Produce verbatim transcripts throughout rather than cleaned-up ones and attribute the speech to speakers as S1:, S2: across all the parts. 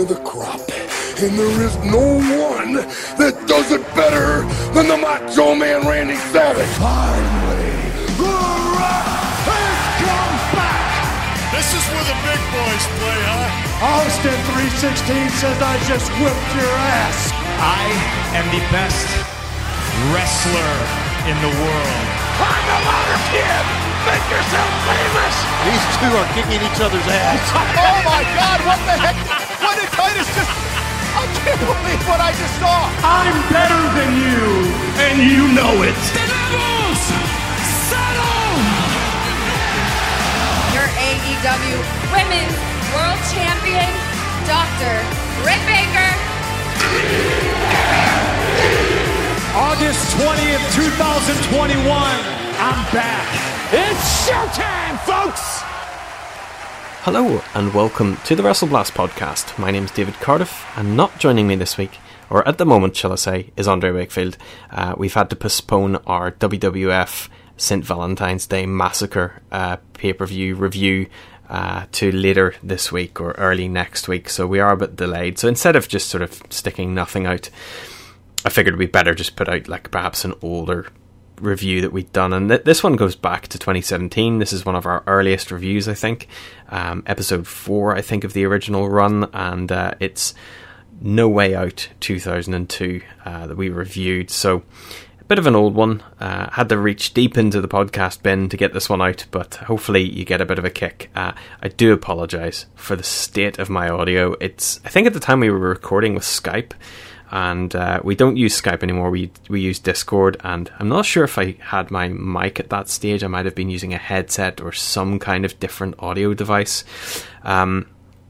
S1: of the crop. And there is no one that does it better than the Macho Man Randy Savage. Finally, the Rock has come back.
S2: This is where the big boys play, huh?
S3: Austin three sixteen says I just whipped your ass.
S4: I am the best wrestler in the world.
S1: I'm the louder kid. Make yourself famous.
S5: These two are kicking each other's ass.
S6: Oh my God! What the heck? What did Titus just? I can't believe what I just saw.
S3: I'm better than you, and you know it.
S7: Your A E W Women's World Champion, Doctor Britt Baker.
S3: August twentieth, twenty twenty-one. I'm back. It's showtime, folks!
S8: Hello and welcome to the WrestleBlast podcast. My name's David Cardiff, and not joining me this week, or at the moment shall I say, is Andre Wakefield. Uh, we've had to postpone our W W F Saint Valentine's Day Massacre uh, pay-per-view review uh, to later this week or early next week, so we are a bit delayed. So instead of just sort of sticking nothing out, I figured it'd be better just put out like perhaps an older review that we'd done, and th- this one goes back to twenty seventeen. This is one of our earliest reviews, I think, um, episode four I think of the original run, and uh, it's No Way Out two thousand two uh, that we reviewed, so a bit of an old one. Uh, had to reach deep into the podcast bin to get this one out, but hopefully you get a bit of a kick. uh, I do apologise for the state of my audio. It's I think at the time we were recording with Skype, and uh, we don't use Skype anymore. We we use Discord, and I'm not sure if I had my mic at that stage. I might have been using a headset or some kind of different audio device. Um,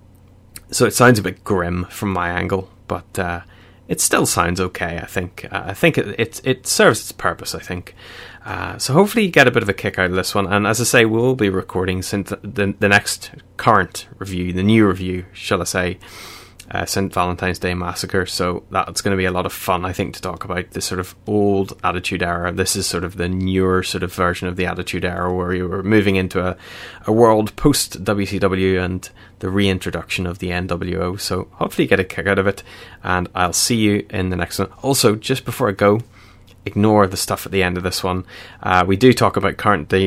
S8: so it sounds a bit grim from my angle, but uh, it still sounds okay, I think. Uh, I think it, it it serves its purpose, I think. Uh, so hopefully you get a bit of a kick out of this one. And as I say, we'll be recording since the, the, the next current review, the new review, shall I say, Uh, Saint Valentine's Day Massacre, so that's going to be a lot of fun, I think, to talk about this sort of old Attitude Era. This is sort of the newer sort of version of the Attitude Era, where you were moving into a, a world post-W C W and the reintroduction of the N W O, so hopefully you get a kick out of it, and I'll see you in the next one. Also, just before I go, ignore the stuff at the end of this one. Uh, we do talk about current day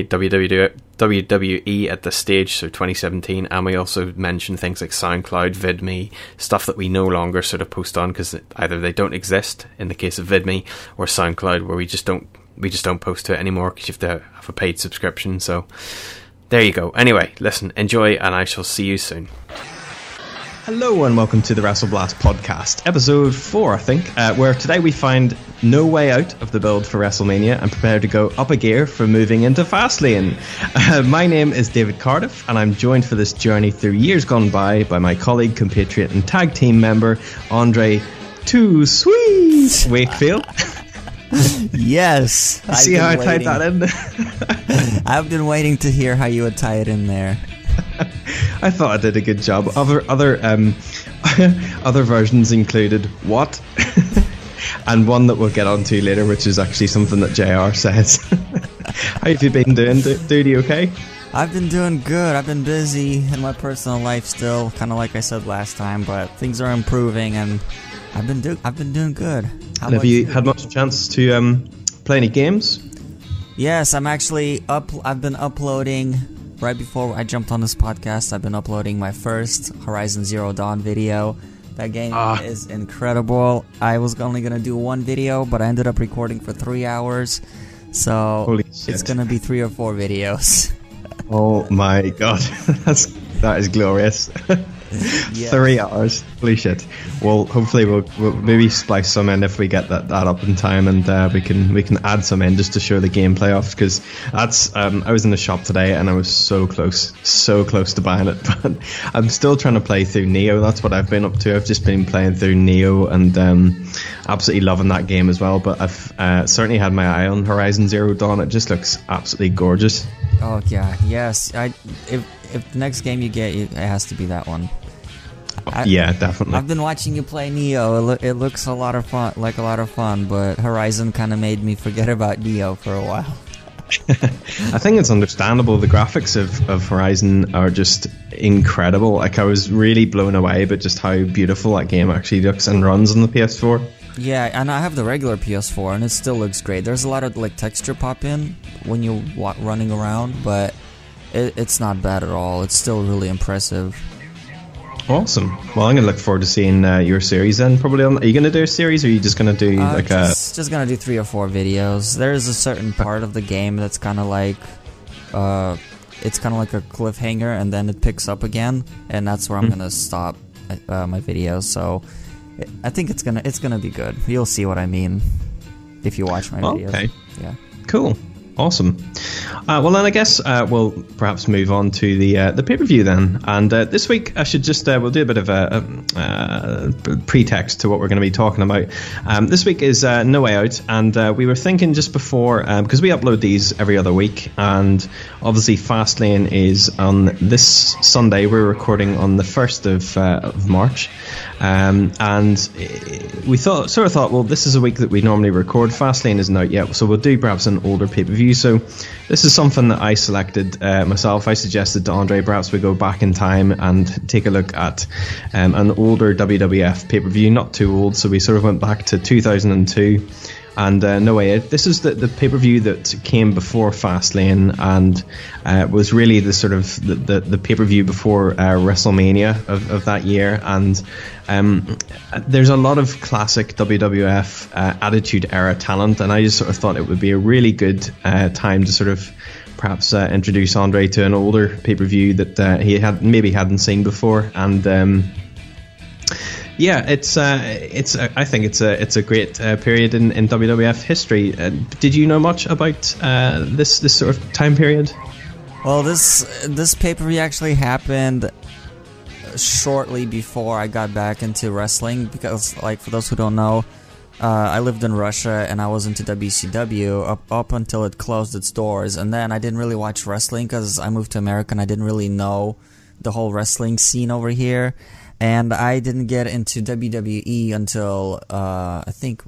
S8: W W E at this stage, so twenty seventeen, and we also mention things like SoundCloud, VidMe, stuff that we no longer sort of post on because either they don't exist in the case of VidMe, or SoundCloud, where we just don't we just don't post to it anymore because you have to have a paid subscription. So there you go. Anyway, listen, enjoy, and I shall see you soon.
S9: Hello and welcome to the WrestleBlast podcast, episode four, I think, uh, where today we find no way out of the build for WrestleMania and prepare to go up a gear for moving into Fastlane. Uh, my name is David Cardiff, and I'm joined for this journey through years gone by by my colleague, compatriot and tag team member, Andre Too Sweet Wakefield.
S10: Yes.
S9: See how I tied that in?
S10: I've been waiting to hear how you would tie it in there.
S9: I thought I did a good job. Other other um, other versions included what, and one that we'll get onto later, which is actually something that J R says. How have you been doing, dude? You okay?
S10: I've been doing good. I've been busy in my personal life still, kind of like I said last time, but things are improving, and I've been do- I've been doing good. How
S9: and have you, you had much chance to um, play any games?
S10: Yes, I'm actually up. I've been uploading. Right before I jumped on this podcast, I've been uploading my first Horizon Zero Dawn video. That game ah. is incredible. I was only going to do one video, but I ended up recording for three hours. So
S9: Holy
S10: it's
S9: shit.
S10: going to be three or four videos.
S9: Oh my god. That's, that is glorious. Yeah. Three hours. Holy shit. Well, hopefully we'll, we'll maybe splice some in if we get that, that up in time, and uh, we can we can add some in just to show the gameplay off, because that's um, I was in the shop today and I was so close, so close to buying it, but I'm still trying to play through Neo. That's what I've been up to. I've just been playing through Neo and um, absolutely loving that game as well, but I've uh, certainly had my eye on Horizon Zero Dawn. It just looks absolutely gorgeous.
S10: Oh yeah, yes. I if if the next game you get, it has to be that one. I,
S9: yeah, definitely.
S10: I've been watching you play Neo. It, lo- it looks a lot of fun, like a lot of fun. But Horizon kind of made me forget about Neo for a while.
S9: I think it's understandable. The graphics of, of Horizon are just incredible. Like, I was really blown away by just how beautiful that game actually looks and runs on the P S four.
S10: Yeah, and I have the regular P S four, and it still looks great. There's a lot of like texture pop in when you're wa- running around, but it, it's not bad at all. It's still really impressive.
S9: Awesome. Well, I'm going to look forward to seeing uh, your series then. Probably on, are you going to do a series, or are you just going to do
S10: uh,
S9: like
S10: just,
S9: a...
S10: Just going to do three or four videos. There's a certain part of the game that's kind of like... Uh, it's kind of like a cliffhanger, and then it picks up again, and that's where I'm mm-hmm. going to stop uh, my videos. So I think it's going to it's gonna be good. You'll see what I mean if you watch my videos.
S9: Okay.
S10: Yeah.
S9: Cool. Awesome. Uh, well, then I guess uh, we'll perhaps move on to the uh, the pay per view then. And uh, this week, I should just uh, we'll do a bit of a, a, a pretext to what we're going to be talking about. Um, this week is uh, No Way Out, and uh, we were thinking just before because um, we upload these every other week, and obviously Fastlane is on this Sunday. We're recording on the first of, uh, of March, um, and we thought sort of thought, well, this is a week that we normally record. Fastlane isn't out yet, so we'll do perhaps an older pay per view. So this is something that I selected uh, myself. I suggested to Andre perhaps we go back in time and take a look at um, an older W W F pay-per-view, not too old, so we sort of went back to two thousand two. And uh, No Way Out. This is the, the pay-per-view that came before Fastlane and uh, was really the sort of the, the, the pay-per-view before uh, WrestleMania of, of that year. And um, there's a lot of classic W W F uh, Attitude Era talent, and I just sort of thought it would be a really good uh, time to sort of perhaps uh, introduce Andre to an older pay-per-view that uh, he had maybe hadn't seen before. And um, Yeah, it's uh, it's. Uh, I think it's a it's a great uh, period in, in W W F history. Uh, did you know much about uh, this this sort of time period?
S10: Well, this this pay-per-view actually happened shortly before I got back into wrestling because, like, for those who don't know, uh, I lived in Russia and I was into W C W up up until it closed its doors, and then I didn't really watch wrestling because I moved to America and I didn't really know the whole wrestling scene over here. And I didn't get into W W E until, uh, I think,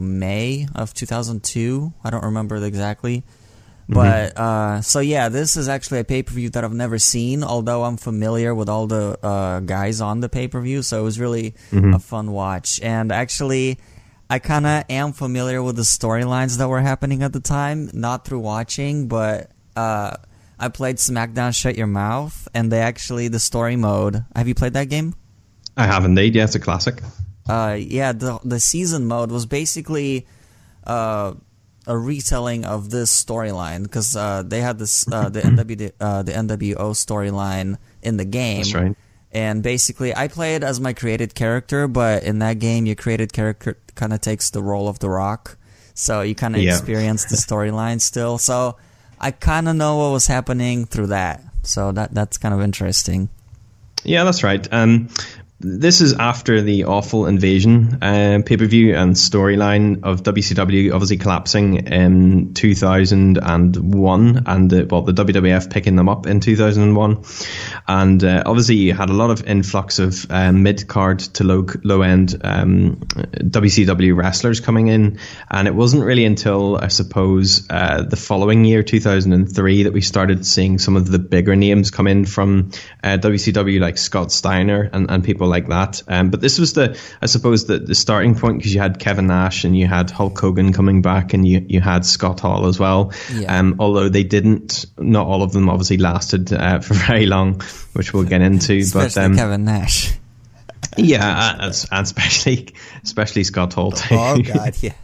S10: May of two thousand two. I don't remember exactly. Mm-hmm. But, uh, so yeah, this is actually a pay-per-view that I've never seen, although I'm familiar with all the uh, guys on the pay-per-view, so it was really mm-hmm. a fun watch. And actually, I kind of am familiar with the storylines that were happening at the time, not through watching, but uh, I played SmackDown Shut Your Mouth, and they actually, the story mode... Have you played that game?
S9: I have indeed. Yeah, it's a classic.
S10: Uh, yeah, the the season mode was basically uh, a retelling of this storyline because uh, they had this uh, the N W uh, the N W O storyline in the game.
S9: That's right.
S10: And basically, I played as my created character, but in that game, your created character kind of takes the role of The Rock, so you kind of
S9: yeah.
S10: experience the storyline still. So I kind of know what was happening through that. So that that's kind of interesting.
S9: Yeah, that's right. Um, This is after the awful Invasion uh, pay-per-view and storyline of W C W obviously collapsing in two thousand one and the, well, the W W F picking them up in two thousand one. And uh, obviously you had a lot of influx of uh, mid-card to low, low-end um, W C W wrestlers coming in. And it wasn't really until, I suppose, uh, the following year, two thousand three, that we started seeing some of the bigger names come in from uh, W C W, like Scott Steiner and, and people like that. Um, but this was the, I suppose, the, the starting point because you had Kevin Nash and you had Hulk Hogan coming back and you, you had Scott Hall as well.
S10: Yeah.
S9: Um, although they didn't, not all of them obviously lasted uh, for very long, which we'll get into.
S10: Especially
S9: but um,
S10: Kevin Nash.
S9: Yeah, and especially especially Scott Hall too.
S10: Oh God, yeah.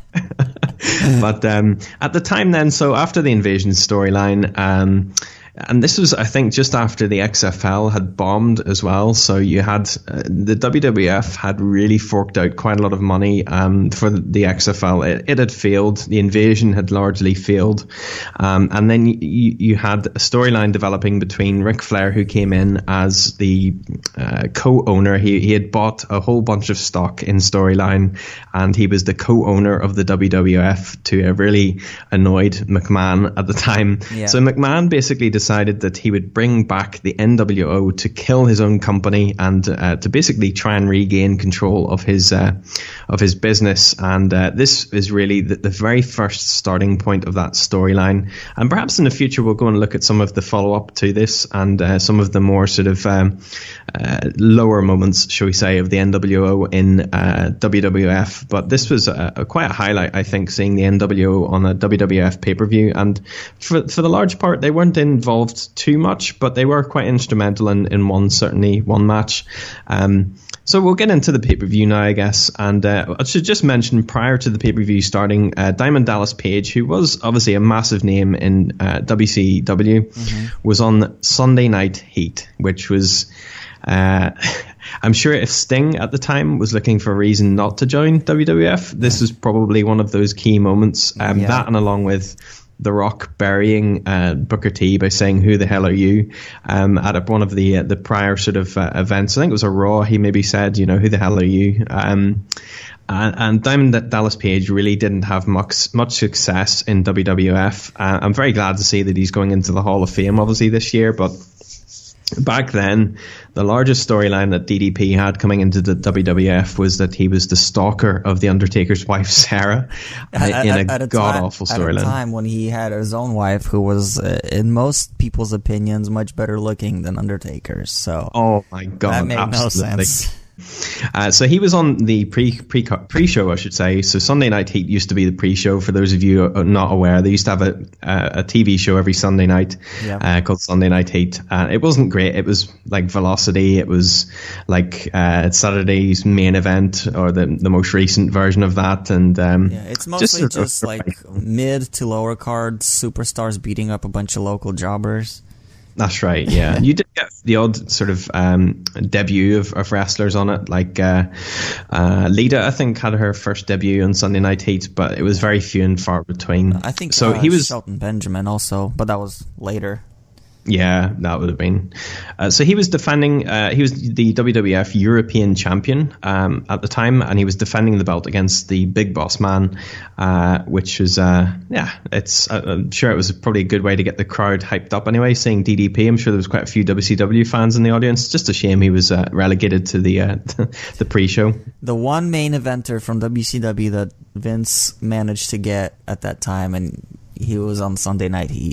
S9: But um, at the time then, so after the Invasion storyline, um, and this was, I think, just after the X F L had bombed as well. So you had uh, the W W F had really forked out quite a lot of money um, for the, the X F L. It, it had failed. The Invasion had largely failed. Um, and then you, you had a storyline developing between Ric Flair, who came in as the uh, co-owner. He, he had bought a whole bunch of stock in Storyline, and he was the co-owner of the W W F to a really annoyed McMahon at the time.
S10: Yeah.
S9: So McMahon basically decided decided that he would bring back the N W O to kill his own company and uh, to basically try and regain control of his uh, of his business. And uh, this is really the, the very first starting point of that storyline. And perhaps in the future we'll go and look at some of the follow-up to this and uh, some of the more sort of um, uh, lower moments, shall we say, of the N W O in uh, W W F. But this was a, a quite a highlight, I think, seeing the N W O on a W W F pay-per-view. And for, for the large part, they weren't involved too much, but they were quite instrumental in, in one, certainly one match. Um, so we'll get into the pay-per-view now, I guess. And uh, I should just mention, prior to the pay-per-view starting, uh, Diamond Dallas Page, who was obviously a massive name in uh, W C W, mm-hmm. was on Sunday Night Heat, which was... Uh, I'm sure if Sting at the time was looking for a reason not to join W W F, this was probably one of those key moments. Um, yeah. That, and along with The Rock burying uh, Booker T by saying, "Who the hell are you?" Um, at a, one of the uh, the prior sort of uh, events. I think it was a Raw. He maybe said, you know, "Who the hell are you?" Um, and, and Diamond Dallas Page really didn't have much much success in W W F. Uh, I'm very glad to see that he's going into the Hall of Fame, obviously, this year, but back then, the largest storyline that D D P had coming into the W W F was that he was the stalker of The Undertaker's wife, Sarah, at, in a, a god-awful storyline.
S10: At a time when he had his own wife, who was, uh, in most people's opinions, much better looking than Undertaker's. So,
S9: oh my God,
S10: that made
S9: absolutely.
S10: no sense.
S9: Uh, so he was on the pre pre pre show, I should say. So Sunday Night Heat used to be the pre show. For those of you not aware, they used to have a a, a T V show every Sunday night yeah. uh, called Sunday Night Heat. Uh, it wasn't great. It was like Velocity. It was like uh, Saturday's main event, or the the most recent version of that. And um,
S10: yeah, it's mostly just, just like mid to lower card superstars beating up a bunch of local jobbers.
S9: That's right, yeah. You did get the odd sort of um, debut of, of wrestlers on it, like uh, uh, Lita, I think, had her first debut on Sunday Night Heat, but it was very few and far between.
S10: I think
S9: so.
S10: Uh,
S9: he was
S10: Shelton Benjamin also, but that was later.
S9: Yeah, that would have been. Uh, so he was defending, uh, he was the W W F European champion um, at the time, and he was defending the belt against the Big Boss Man, uh, which was, uh, yeah, it's, uh, I'm sure it was probably a good way to get the crowd hyped up anyway, seeing D D P. I'm sure there was quite a few W C W fans in the audience. Just a shame he was uh, relegated to the uh, the pre-show.
S10: The one main eventer from W C W that Vince managed to get at that time, and he was on Sunday Night Heat.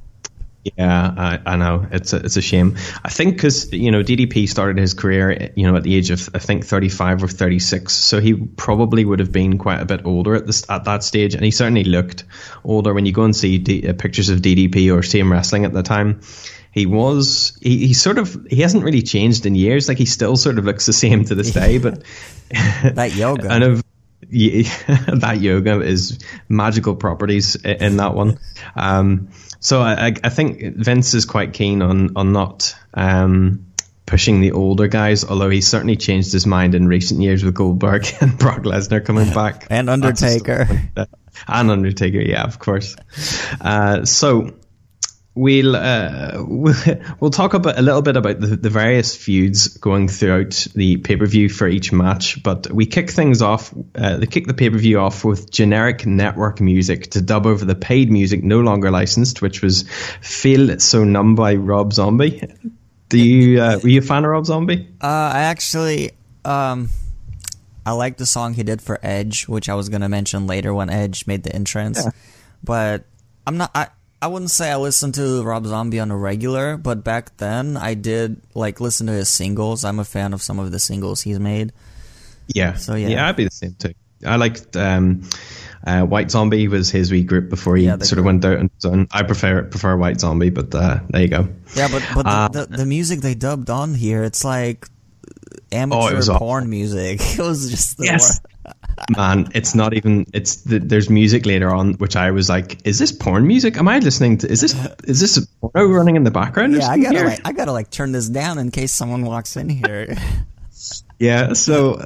S9: Yeah, I, I know. It's a, it's a shame. I think because, you know, D D P started his career, you know, at the age of, I think, thirty-five or thirty-six. So he probably would have been quite a bit older at this at that stage. And he certainly looked older when you go and see D, uh, pictures of D D P or see him wrestling at the time. He was, he, he sort of, he hasn't really changed in years. Like, he still sort of looks the same to this day. But
S10: that yoga.
S9: I know. Yeah, that yoga is magical properties in that one. Um, so I, I think Vince is quite keen on on not um, pushing the older guys, although he's certainly changed his mind in recent years with Goldberg and Brock Lesnar coming back.
S10: And Undertaker.
S9: And Undertaker, yeah, of course. Uh, so... We'll, uh, we'll talk about a little bit about the, the various feuds going throughout the pay-per-view for each match, but we kick things off, uh, they kick the pay-per-view off with generic network music to dub over the paid music no longer licensed, which was Feel So Numb by Rob Zombie. Do you, uh, were you a fan of Rob Zombie?
S10: Uh, I actually, um, I like the song he did for Edge, which I was going to mention later when Edge made the entrance, yeah. But I'm not, I, I wouldn't say I listened to Rob Zombie on a regular, but back then I did like listen to his singles. I'm a fan of some of the singles he's made.
S9: Yeah,
S10: so yeah,
S9: yeah, I'd be the same too. I liked um, uh, White Zombie was his wee group before he yeah, sort of went out on his own. I prefer prefer White Zombie, but uh, there you go.
S10: Yeah, but but uh, the, the the music they dubbed on here, it's like amateur
S9: oh,
S10: porn awful. music. It was just the
S9: yes. Man, it's not even. It's the, there's music later on, which I was like, "Is this porn music? Am I listening to? Is this is this a porno running in the background?"
S10: Yeah, I gotta like, I gotta like turn this down in case someone walks in here.
S9: Yeah, so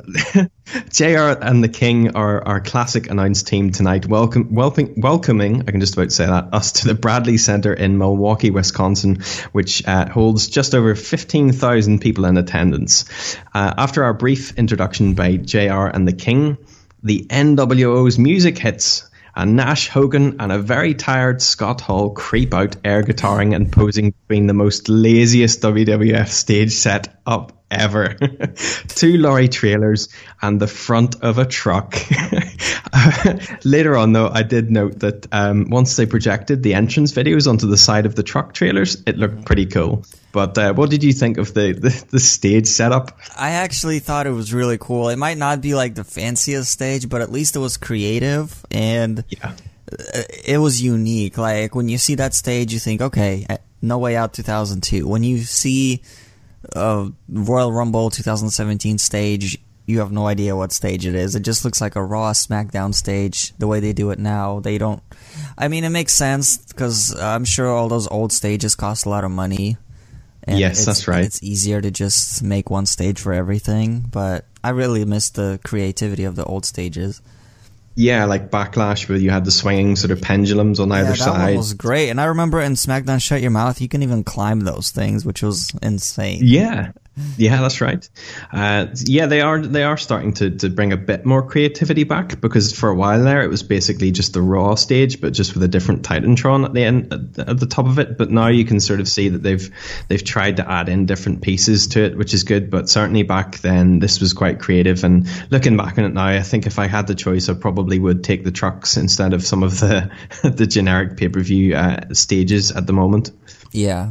S9: J R and the King are our classic announced team tonight, welcome, welcoming, welcoming, I can just about say that, us to the Bradley Center in Milwaukee, Wisconsin, which uh, holds just over fifteen thousand people in attendance. Uh, after our brief introduction by J R and the King, the N W O's music hits, and Nash, Hogan, and a very tired Scott Hall creep out air guitaring and posing between the most laziest W W F stage set up ever. Two lorry trailers and the front of a truck. Later on, though, I did note that um, once they projected the entrance videos onto the side of the truck trailers, it looked pretty cool. But uh, what did you think of the, the, the stage setup?
S10: I actually thought it was really cool. It might not be like the fanciest stage, but at least it was creative and
S9: yeah.
S10: it was unique. Like when you see that stage, you think, okay, No Way Out two thousand two. When you see uh, Royal Rumble twenty seventeen stage, you have no idea what stage it is. It just looks like a Raw SmackDown stage the way they do it now. They don't. I mean, it makes sense because I'm sure all those old stages cost a lot of money. And
S9: yes, that's right.
S10: It's easier to just make one stage for everything, but I really miss the creativity of the old stages.
S9: Yeah, like Backlash, where you had the swinging sort of pendulums on
S10: yeah,
S9: either
S10: that
S9: side.
S10: That was great. And I remember in SmackDown Shut Your Mouth, you can even climb those things, which was insane.
S9: Yeah. Yeah, that's right. Uh, yeah, they are they are starting to, to bring a bit more creativity back, because for a while there it was basically just the Raw stage, but just with a different Titantron at the end at the top of it. But now you can sort of see that they've they've tried to add in different pieces to it, which is good. But certainly back then this was quite creative. And looking back on it now, I think if I had the choice, I probably would take the trucks instead of some of the the generic pay per view uh, stages at the moment.
S10: Yeah.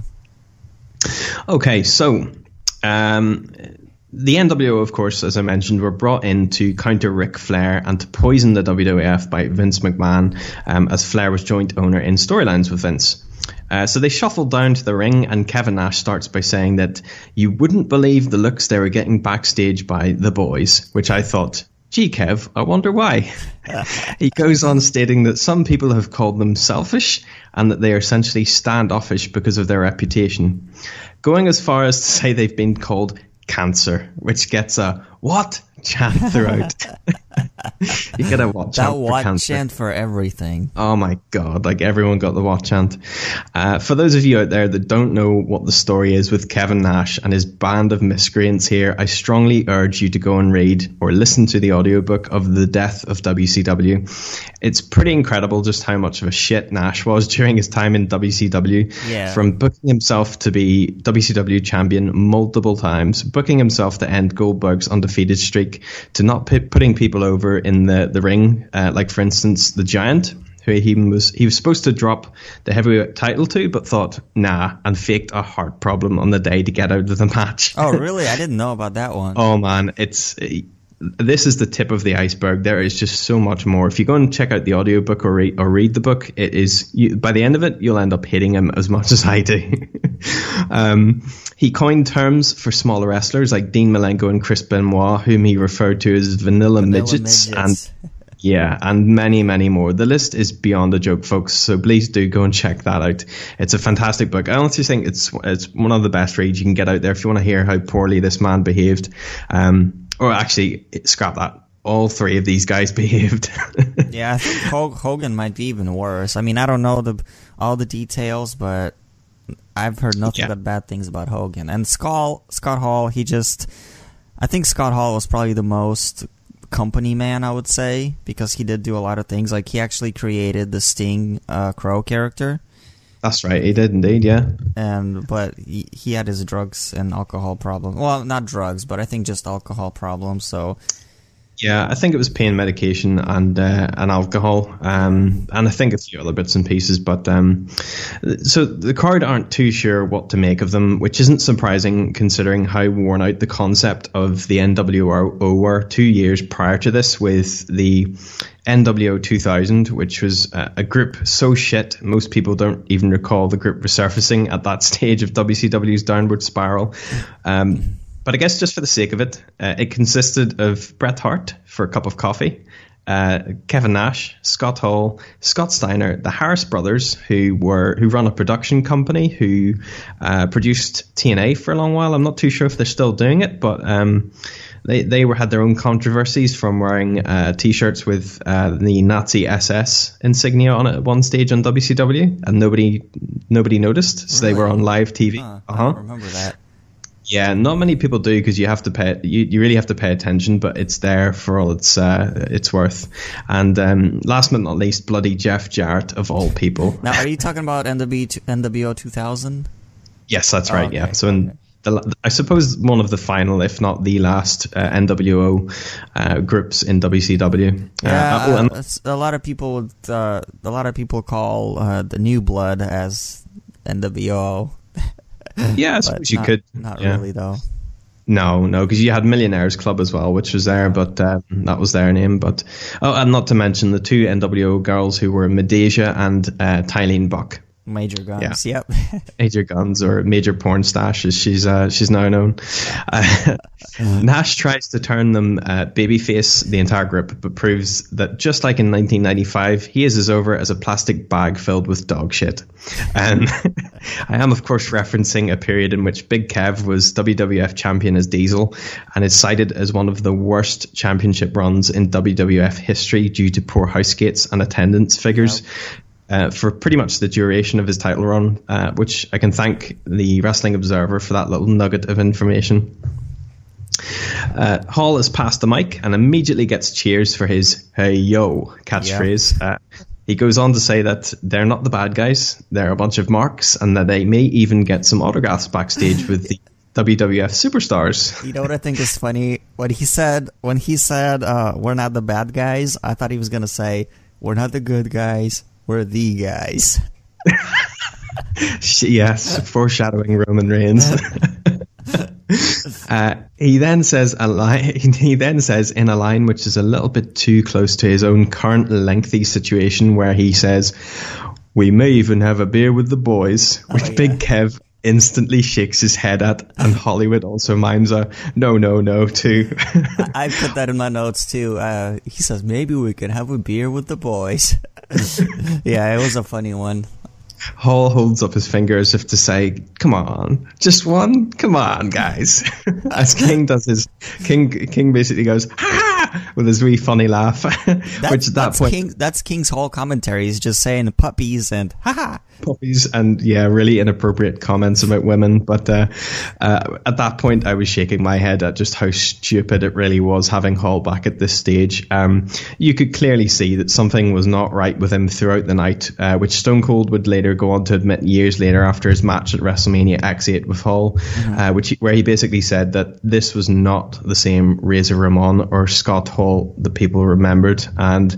S9: Okay, so. Um, the N W O, of course, as I mentioned, were brought in to counter Ric Flair and to poison the W W F by Vince McMahon, um, as Flair was joint owner in storylines with Vince. Uh, so they shuffled down to the ring, and Kevin Nash starts by saying that you wouldn't believe the looks they were getting backstage by the boys, which I thought, gee, Kev, I wonder why. He goes on stating that some people have called them selfish and that they are essentially standoffish because of their reputation, going as far as to say they've been called cancer, which gets a what chant throughout. You get a what chant
S10: that what
S9: for cancer.
S10: Chant for everything.
S9: Oh my god, like everyone got the what chant. Uh, for those of you out there that don't know what the story is with Kevin Nash and his band of miscreants here, I strongly urge you to go and read or listen to the audiobook of The Death of W C W. It's pretty incredible just how much of a shit Nash was during his time in W C W.
S10: Yeah.
S9: From booking himself to be W C W champion multiple times, booking himself to end Goldberg's undefeated streak, to not p- putting people over in the, the ring, uh, like for instance the Giant, who he was he was supposed to drop the heavyweight title to, but thought nah and faked a heart problem on the day to get out of the match.
S10: Oh really? I didn't know about that one.
S9: Oh man, it's this is the tip of the iceberg. There is just so much more. If you go and check out the audiobook or read or read the book, it is you, by the end of it you'll end up hating him as much as I do. um, he coined terms for smaller wrestlers like Dean Malenko and Chris Benoit, whom he referred to as vanilla, vanilla midgets, midgets. and yeah, and many, many more. The list is beyond a joke, folks, so please do go and check that out. It's a fantastic book. I honestly think it's it's one of the best reads you can get out there if you want to hear how poorly this man behaved. Um, or actually, scrap that. All three of these guys behaved.
S10: Yeah, I think Hogan might be even worse. I mean, I don't know the all the details, but I've heard nothing yeah. but bad things about Hogan. And Scott, Scott Hall, he just... I think Scott Hall was probably the most company man, I would say, because he did do a lot of things. Like, he actually created the Sting uh, Crow character.
S9: That's right, he did indeed, yeah.
S10: And But he, he had his drugs and alcohol problem. Well, not drugs, but I think just alcohol problems, so...
S9: Yeah, I think it was pain medication and uh, and alcohol, um, and I think a few other bits and pieces. But um, so the crowd aren't too sure what to make of them, which isn't surprising considering how worn out the concept of the N W O were two years prior to this, with the N W O two thousand, which was a, a group so shit most people don't even recall the group resurfacing at that stage of W C W's downward spiral. Um, But I guess just for the sake of it, uh, it consisted of Bret Hart for a cup of coffee, uh, Kevin Nash, Scott Hall, Scott Steiner, the Harris brothers, who were who run a production company, who uh, produced T N A for a long while. I'm not too sure if they're still doing it, but um, they they were had their own controversies from wearing uh, T-shirts with uh, the Nazi S S insignia on it at one stage on W C W, and nobody nobody noticed, so really? They were on live T V.
S10: Huh,
S9: uh-huh.
S10: I don't remember that.
S9: Yeah, not many people do because you have to pay. You, you really have to pay attention, but it's there for all it's uh, it's worth. And um, last but not least, bloody Jeff Jarrett of all people.
S10: Now, are you talking about N W O two thousand?
S9: Yes, that's right.
S10: Oh, okay.
S9: Yeah. So in the, I suppose one of the final, if not the last, uh, N W O uh, groups in W C W.
S10: Yeah,
S9: uh, oh, and
S10: uh, a lot of people would, uh, a lot of people call uh, the New Blood as N W O.
S9: Yeah, I suppose you
S10: not,
S9: could.
S10: Not
S9: yeah.
S10: really, though.
S9: No, no, because you had Millionaires Club as well, which was there, but uh, that was their name. But oh, and not to mention the two N W O girls who were Medeja and uh, Tylene Buck.
S10: Major Guns, yeah. yep.
S9: Major Guns, or Major Porn Stash, as she's uh, she's now known. Uh, Nash tries to turn them uh, babyface, the entire group, but proves that just like in nineteen ninety-five, he is as over as a plastic bag filled with dog shit. And I am, of course, referencing a period in which Big Kev was W W F champion as Diesel and is cited as one of the worst championship runs in W W F history due to poor house gates and attendance figures. Yep. Uh, for pretty much the duration of his title run, uh, which I can thank the Wrestling Observer for that little nugget of information. Uh, Hall has passed the mic and immediately gets cheers for his "Hey yo" catchphrase. Yeah. Uh, he goes on to say that they're not the bad guys, they're a bunch of marks, and that they may even get some autographs backstage with the W W F superstars.
S10: You know what I think is funny? What he said, when he said, uh, we're not the bad guys, I thought he was going to say, we're not the good guys, we're the guys.
S9: Yes, foreshadowing Roman Reigns. uh, he then says a line. He then says in a line which is a little bit too close to his own current lengthy situation, where he says, "We may even have a beer with the boys," which oh, yeah. Big Kev instantly shakes his head at, and Hollywood also mimes a no, no, no too.
S10: I put that in my notes too. Uh, he says, "Maybe we could have a beer with the boys." Yeah, it was a funny one.
S9: Hall holds up his finger as if to say, "Come on, just one. Come on, guys." As King does his King, King basically goes ha with his wee funny laugh.
S10: That,
S9: which at that
S10: that's
S9: point,
S10: King, that's King's whole commentary. He's just saying puppies and ha ha.
S9: Puppies and yeah, really inappropriate comments about women. But uh, uh, at that point, I was shaking my head at just how stupid it really was having Hall back at this stage. Um, you could clearly see that something was not right with him throughout the night, uh, which Stone Cold would later go on to admit years later after his match at WrestleMania X eight with Hall, mm-hmm. uh, which where he basically said that this was not the same Razor Ramon or Scott Hall that people remembered. And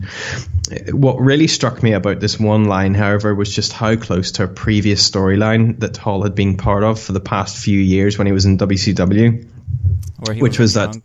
S9: what really struck me about this one line, however, was just how close to a previous storyline that Hall had been part of for the past few years when he was in W C W,
S10: Where he
S9: which
S10: was,
S9: was that,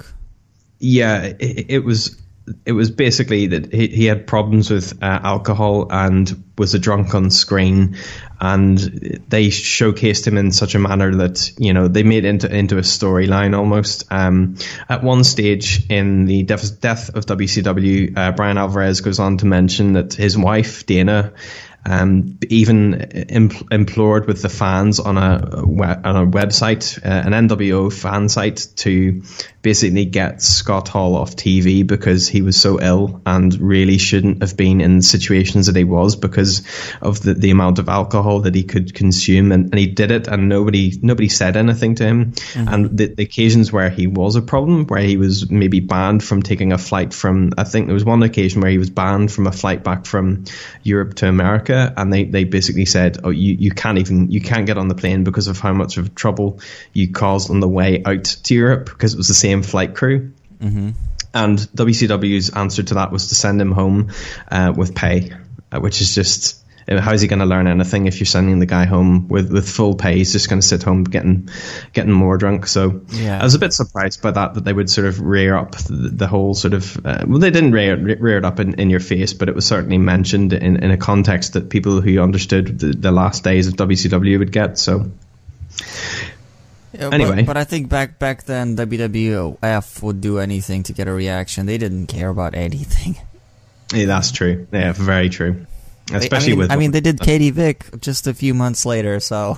S9: yeah, it, it was it was basically that he, he had problems with uh, alcohol and was a drunk on screen, and they showcased him in such a manner that, you know, they made it into into a storyline almost. Um, at one stage in the death, death of W C W, uh, Brian Alvarez goes on to mention that his wife Dana Um, even impl- implored with the fans on a on a website, uh, an N W O fan site, to basically get Scott Hall off T V because he was so ill and really shouldn't have been in the situations that he was because of the, the amount of alcohol that he could consume, and, and he did it, and nobody nobody said anything to him. Mm-hmm. And the, the occasions where he was a problem, where he was maybe banned from taking a flight from, I think there was one occasion where he was banned from a flight back from Europe to America. And they, they basically said, oh, you, you can't even, you can't get on the plane because of how much of trouble you caused on the way out to Europe because it was the same flight crew.
S10: Mm-hmm.
S9: And W C W's answer to that was to send him home uh, with pay, uh, which is just, how's he going to learn anything if you're sending the guy home with, with full pay? He's just going to sit home getting getting more drunk. So
S10: yeah.
S9: I was a bit surprised by that, that they would sort of rear up the, the whole sort of, uh, well, they didn't rear, rear it up in, in your face, but it was certainly mentioned in, in a context that people who understood the, the last days of W C W would get. So
S10: yeah,
S9: anyway.
S10: But, but I think back back then W W F would do anything to get a reaction. They didn't care about anything.
S9: Yeah, that's true. Yeah, very true. Especially
S10: I mean,
S9: with,
S10: I mean, they did Katie Vick just a few months later, so.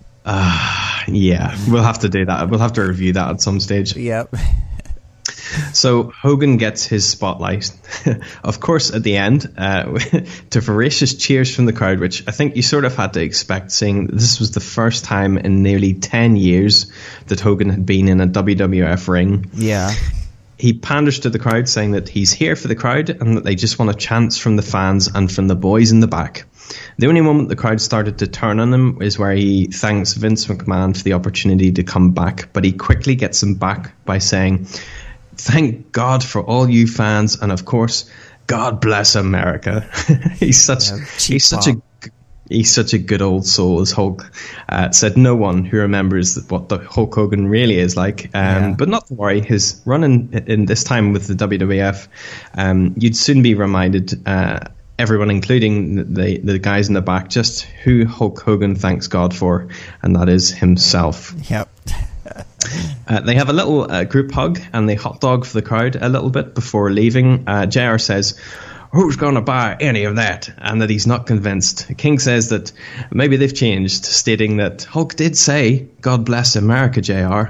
S9: Uh, yeah, we'll have to do that. We'll have to review that at some stage.
S10: Yep.
S9: So Hogan gets his spotlight, of course, at the end, uh, to voracious cheers from the crowd, which I think you sort of had to expect, seeing this was the first time in nearly ten years that Hogan had been in a W W F ring.
S10: Yeah.
S9: He panders to the crowd, saying that he's here for the crowd and that they just want a chance from the fans and from the boys in the back. The only moment the crowd started to turn on him is where he thanks Vince McMahon for the opportunity to come back, but he quickly gets him back by saying, "Thank God for all you fans, and of course, God bless America." he's such yeah, he's such pop. a he's such a good old soul, as Hulk uh, said. No one who remembers what the Hulk Hogan really is like. Um, yeah. But not to worry, his run in, in this time with the W W F, um, you'd soon be reminded. Uh, Everyone, including the the guys in the back, just who Hulk Hogan thanks God for, and that is himself.
S10: Yep.
S9: uh, they have a little uh, group hug, and they hot dog for the crowd a little bit before leaving. Uh, J R says, "Who's going to buy any of that?" and that he's not convinced. King says that maybe they've changed, stating that Hulk did say, "God bless America, J R"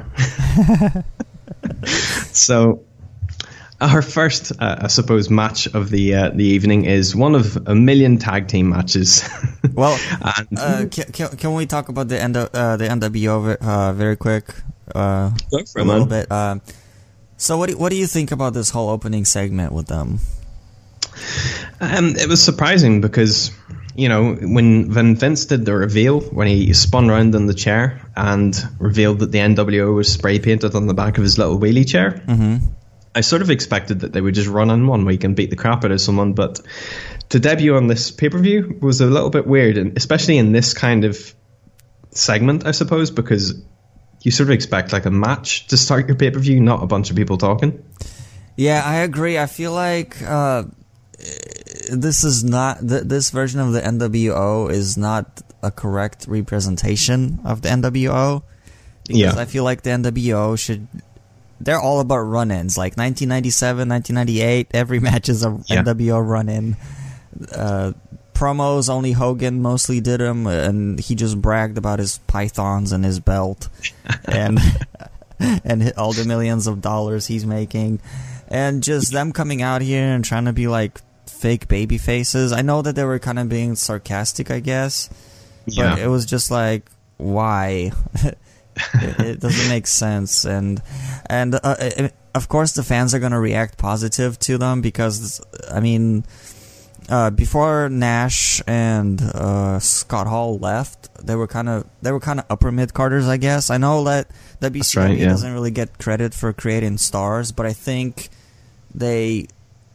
S9: So... Our first, uh, I suppose, match of the uh, the evening is one of a million tag team matches.
S10: Well, and, uh, can, can can we talk about the N- uh, the N W O uh, very quick? Uh,
S9: Go for
S10: a
S9: it,
S10: little
S9: man.
S10: bit. Uh, so, what do, what do you think about this whole opening segment with them?
S9: Um, it was surprising because, you know, when when Vince did the reveal, when he spun round in the chair and revealed that the N W O was spray painted on the back of his little wheelie chair.
S10: Mm-hmm.
S9: I sort of expected that they would just run in one week and beat the crap out of someone, but to debut on this pay-per-view was a little bit weird, and especially in this kind of segment, I suppose, because you sort of expect like a match to start your pay-per-view, not a bunch of people talking.
S10: Yeah, I agree. I feel like uh, this is not th- this version of the N W O is not a correct representation of the N W O. Because
S9: yeah.
S10: I feel like the N W O should. They're all about run-ins, like nineteen ninety-seven, nineteen ninety-eight, every match is a yeah. N W O run-in. Uh, promos, only Hogan mostly did them, and he just bragged about his pythons and his belt, and and all the millions of dollars he's making. And just them coming out here and trying to be like fake baby faces. I know that they were kind of being sarcastic, I guess,
S9: yeah.
S10: but it was just like, why? it, it doesn't make sense, and and uh, it, of course the fans are gonna react positive to them because I mean, uh, before Nash and uh, Scott Hall left, they were kind of they were kind of upper mid carders, I guess. I know that W C W right, yeah. doesn't really get credit for creating stars, but I think they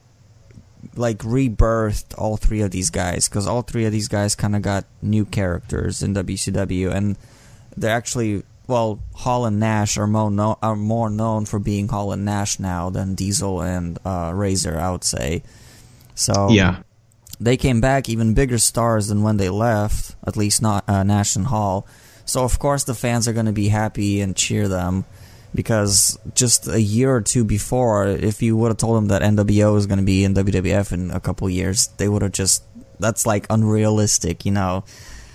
S10: like rebirthed all three of these guys because all three of these guys kind of got new characters in W C W, and they're actually. Well, Hall and Nash are more, no, are more known for being Hall and Nash now than Diesel and uh, Razor, I would say. So
S9: yeah.
S10: they came back even bigger stars than when they left, at least not uh, Nash and Hall. So, of course, the fans are going to be happy and cheer them because just a year or two before, if you would have told them that N W O was going to be in W W F in a couple years, they would have just... That's, like, unrealistic, you know...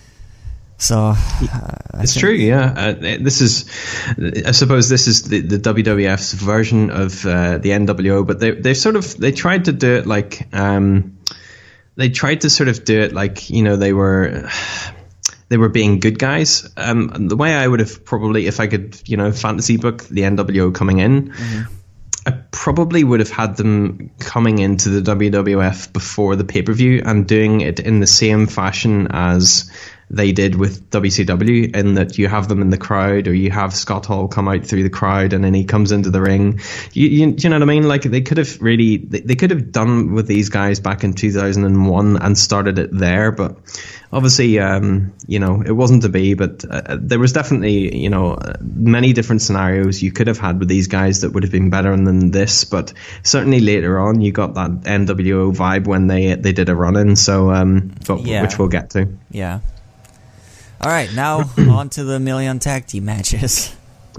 S10: So uh,
S9: it's true, yeah. Uh, this is, I suppose, this is the, the W W F's version of uh, the N W O, but they they sort of they tried to do it like um, they tried to sort of do it like you know they were they were being good guys. Um, the way I would have probably, if I could, you know, fantasy book the N W O coming in. Mm-hmm. I probably would have had them coming into the W W F before the pay-per-view and doing it in the same fashion as they did with W C W, in that you have them in the crowd, or you have Scott Hall come out through the crowd and then he comes into the ring. You, you, you know what I mean? Like they could have really, they, they could have done with these guys back in two thousand one and started it there, but obviously, um, you know, it wasn't to be, but uh, there was definitely, you know, many different scenarios you could have had with these guys that would have been better than this, but certainly later on you got that N W O vibe when they they did a run-in, so, um, but,
S10: yeah.
S9: which we'll get to.
S10: Yeah. All right, now on to the million tag team matches.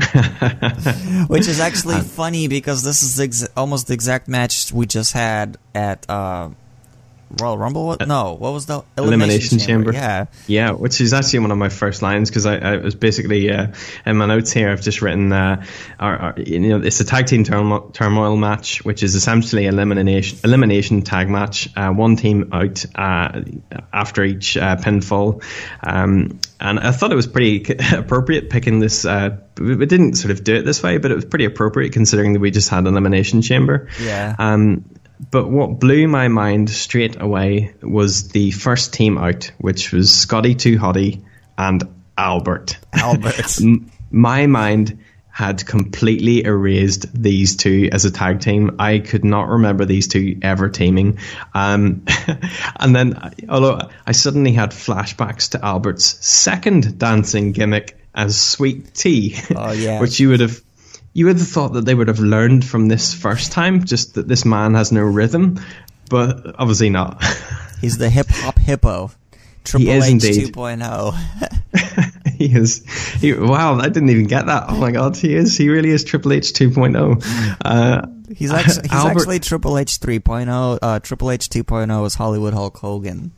S10: Which is actually funny because this is the ex- almost the exact match we just had at uh, Royal Rumble? What? No, what was the
S9: Elimination, Elimination Chamber?
S10: Chamber? Yeah,
S9: yeah, which is actually one of my first lines because I, I was basically uh, in my notes here. I've just written, uh, our, our, you know, it's a tag team turmo- turmoil match, which is essentially elimination elimination tag match. Uh, one team out uh, after each uh, pinfall, um, and I thought it was pretty appropriate picking this. Uh, we didn't sort of do it this way, but it was pretty appropriate considering that we just had Elimination Chamber.
S10: Yeah.
S9: Um, But what blew my mind straight away was the first team out, which was Scotty Too Hotty and Albert.
S10: Albert.
S9: My mind had completely erased these two as a tag team. I could not remember these two ever teaming. Um, and then, although I suddenly had flashbacks to Albert's second dancing gimmick as Sweet Tea,
S10: oh, yeah.
S9: which you would have You would have thought that they would have learned from this first time, just that this man has no rhythm, but obviously not.
S10: He's the hip-hop hippo. Triple
S9: he is
S10: H
S9: indeed.
S10: two point oh.
S9: He is. He, wow, I didn't even get that. Oh my God, he is. He really is Triple H two point oh. Uh,
S10: he's actually, he's
S9: Albert,
S10: actually Triple H three point oh. Uh, Triple H two point oh is Hollywood Hulk Hogan.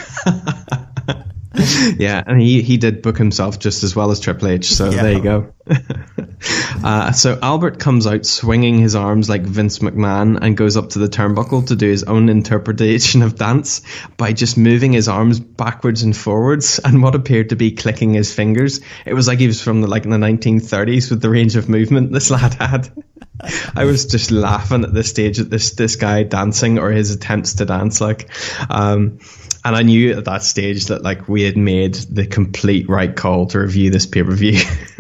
S9: Yeah, and he, he did book himself just as well as Triple H, so yeah. There you go. uh, so Albert comes out swinging his arms like Vince McMahon and goes up to the turnbuckle to do his own interpretation of dance by just moving his arms backwards and forwards and what appeared to be clicking his fingers. It was like he was from the, like in the nineteen thirties with the range of movement this lad had. I was just laughing at this stage at this this guy dancing or his attempts to dance like. Um, And I knew at that stage that like we had made the complete right call to review this pay-per-view.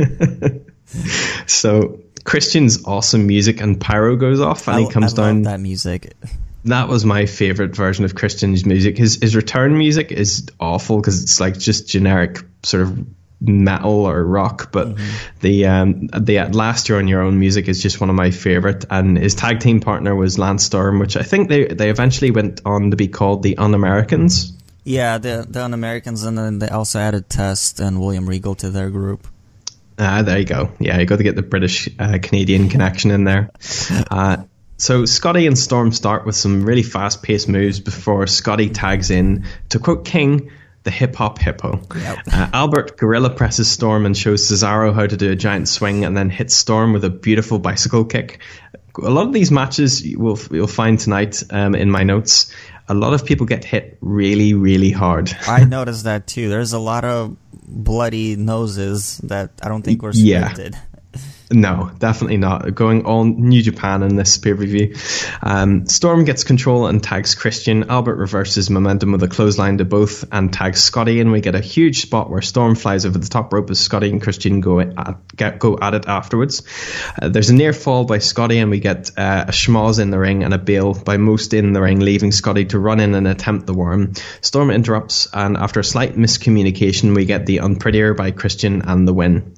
S9: So Christian's awesome music and pyro goes off and
S10: I,
S9: he comes
S10: I
S9: down.
S10: love that music.
S9: That was my favorite version of Christian's music. His his return music is awful because it's like just generic sort of metal or rock, but mm-hmm. the um the Last Year on Your Own music is just one of my favorite. And his tag team partner was Lance Storm, which I think they they eventually went on to be called the Un-Americans.
S10: Yeah, the the Un-Americans, and then they also added Test and William Regal to their group.
S9: Ah, there you go. Yeah, you got to get the British uh, Canadian connection in there. Uh, so Scotty and Storm start with some really fast paced moves before Scotty tags in to quote King, the hip-hop hippo. Yep. Uh, Albert gorilla presses Storm and shows Cesaro how to do a giant swing and then hits Storm with a beautiful bicycle kick. A lot of these matches you will, you'll find tonight um, in my notes, a lot of people get hit really, really hard.
S10: I noticed that too. There's a lot of bloody noses that I don't think were scripted.
S9: Yeah. No, definitely not. Going all New Japan in this pay-per-view. Um, Storm gets control and tags Christian. Albert reverses momentum with a clothesline to both and tags Scotty, and we get a huge spot where Storm flies over the top rope as Scotty and Christian go at, get, go at it afterwards. Uh, there's a near fall by Scotty, and we get uh, a schmoz in the ring and a bail by most in the ring, leaving Scotty to run in and attempt the worm. Storm interrupts, and after a slight miscommunication, we get the unprettier by Christian and the win.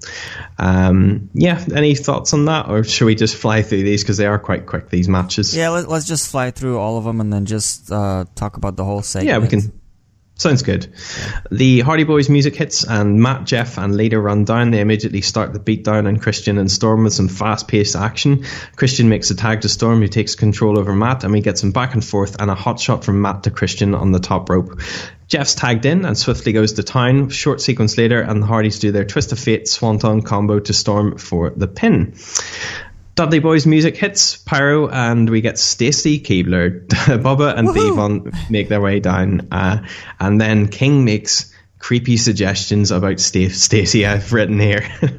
S9: Um, yeah, any thoughts on that, or should we just fly through these because they are quite quick, these matches?
S10: Yeah, let, let's just fly through all of them and then just uh, talk about the whole segment.
S9: Yeah, we can. Sounds good. Yeah. The Hardy Boys music hits and Matt, Jeff and Lita run down. They immediately start the beatdown on Christian and Storm with some fast-paced action. Christian makes a tag to Storm, who takes control over Matt, and we get some back and forth and a hot shot from Matt to Christian on the top rope. Jeff's tagged in and swiftly goes to town. Short sequence later and the Hardys do their Twist of Fate Swanton combo to Storm for the pin. Dudley Boys music hits, pyro, and we get Stacy Keibler, Bubba and Devon make their way down. Uh, and then King makes creepy suggestions about St- Stacy I've written here.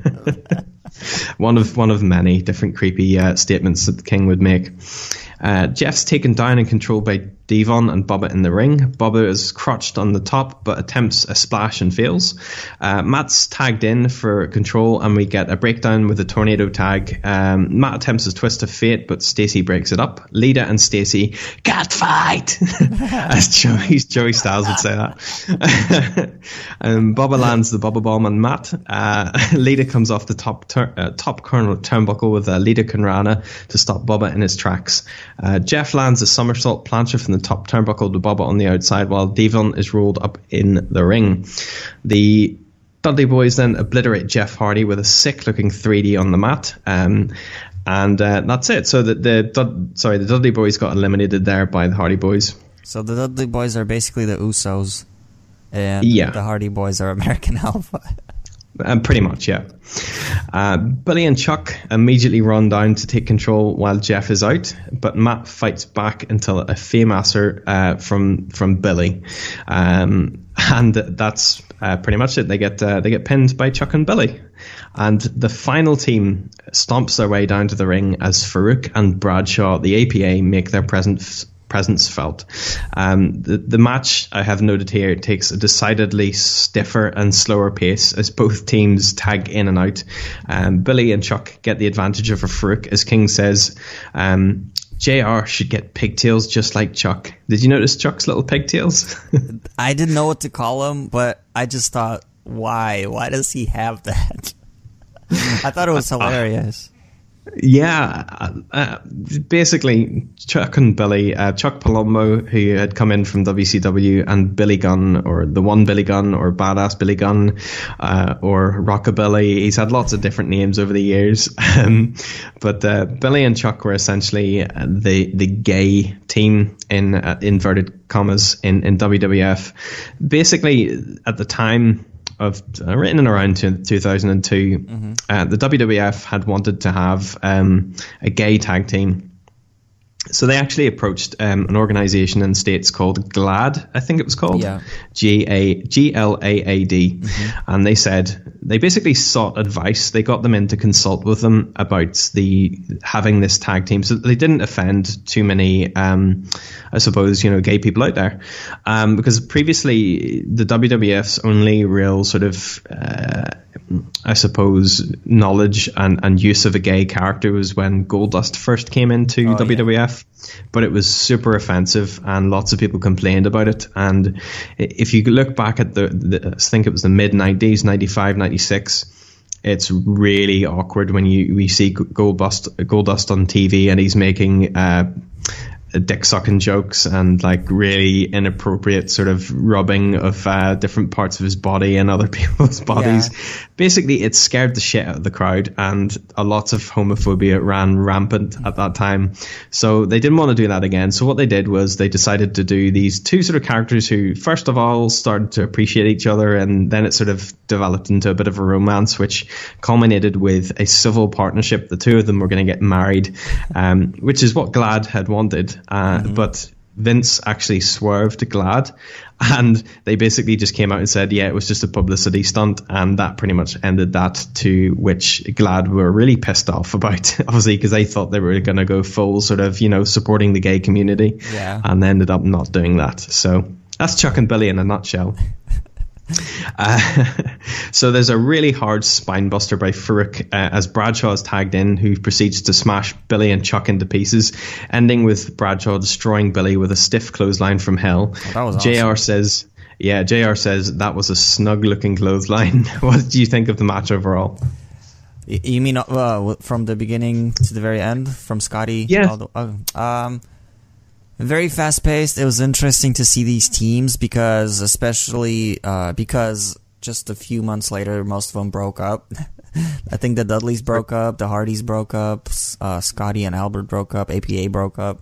S9: one of one of many different creepy uh, statements that King would make. Uh, Jeff's taken down and controlled by Devon and Bubba in the ring. Bubba is crouched on the top but attempts a splash and fails. Uh, Matt's tagged in for control and we get a breakdown with a tornado tag. Um, Matt attempts a Twist of Fate but Stacy breaks it up. Lita and Stacy cat fight, as Joey, Joey Styles would say that. um, Bubba lands the Bubba Bomb on Matt. Uh, Lita comes off the top tur- uh, top corner turnbuckle with uh, Lita Conrana to stop Bubba in his tracks. Uh, Jeff lands a somersault plancher from the top turnbuckle to Bubba on the outside while Devon is rolled up in the ring. The Dudley Boys then obliterate Jeff Hardy with a sick looking three D on the mat. Um, and uh, that's it. So the, the Dud- sorry, the Dudley Boys got eliminated there by the Hardy Boys.
S10: So the Dudley Boys are basically the Usos, and
S9: yeah.
S10: the Hardy Boys are American Alpha.
S9: Uh, pretty much, yeah. Uh, Billy and Chuck immediately run down to take control while Jeff is out, but Matt fights back until a Faymaster uh, from from Billy, um, and that's uh, pretty much it. They get uh, they get pinned by Chuck and Billy, and the final team stomps their way down to the ring as Farouk and Bradshaw, the A P A, make their presence. presence felt. Um, the, the match, I have noted here, takes a decidedly stiffer and slower pace as both teams tag in and out. Um, Billy and Chuck get the advantage over Farouk, as King says. Um, J R should get pigtails just like Chuck. Did you notice Chuck's little pigtails?
S10: I didn't know what to call him, but I just thought, why? Why does he have that? I thought it was hilarious.
S9: Yeah, uh, basically Chuck and Billy, uh, Chuck Palumbo, who had come in from W C W, and Billy Gunn, or the one Billy Gunn, or Badass Billy Gunn, uh, or Rockabilly. He's had lots of different names over the years, um, but uh, Billy and Chuck were essentially the the gay team in uh, inverted commas in, in W W F. Basically, at the time of uh, written in around two thousand two, mm-hmm. uh, the W W F had wanted to have um, a gay tag team. So they actually approached um, an organization in the States called GLAAD, I think it was called.
S10: Yeah.
S9: G A G L A A D.
S10: Mm-hmm.
S9: And they said, they basically sought advice. They got them in to consult with them about the having this tag team. So they didn't offend too many, um, I suppose, you know, gay people out there. Um, because previously the W W F's only real sort of, uh, I suppose, knowledge and, and use of a gay character was when Goldust first came into
S10: oh,
S9: W W F.
S10: Yeah.
S9: But it was super offensive and lots of people complained about it. And if you look back at the, the I think it was the mid nineties, ninety-five, ninety-six, it's really awkward when you we see Goldust, Goldust on T V and he's making uh, dick sucking jokes and like really inappropriate sort of rubbing of uh, different parts of his body and other people's bodies. Yeah. Basically, it scared the shit out of the crowd, and a lot of homophobia ran rampant at that time. So they didn't want to do that again. So what they did was they decided to do these two sort of characters who, first of all, started to appreciate each other, and then it sort of developed into a bit of a romance, which culminated with a civil partnership. The two of them were going to get married, um, which is what GLAAD had wanted. Uh, mm-hmm. But Vince actually swerved to GLAAD, and they basically just came out and said, yeah, it was just a publicity stunt, and that pretty much ended that, to which GLAAD were really pissed off about, obviously, because they thought they were going to go full sort of, you know, supporting the gay community,
S10: yeah.
S9: and they ended up not doing that. So that's Chuck and Billy in a nutshell. Uh, so there's a really hard spine buster by Farouk uh, as Bradshaw is tagged in, who proceeds to smash Billy and Chuck into pieces, ending with Bradshaw destroying Billy with a stiff clothesline from hell.
S10: Oh, that was
S9: J R
S10: awesome.
S9: says, yeah, J R says that was a snug looking clothesline. What do you think of the match overall?
S10: You mean uh, from the beginning to the very end, from Scotty?
S9: Yeah.
S10: All the, uh, um, very fast paced. It was interesting to see these teams because, especially uh, because just a few months later, most of them broke up. I think the Dudleys broke up, the Hardys broke up, uh, Scotty and Albert broke up, A P A broke up.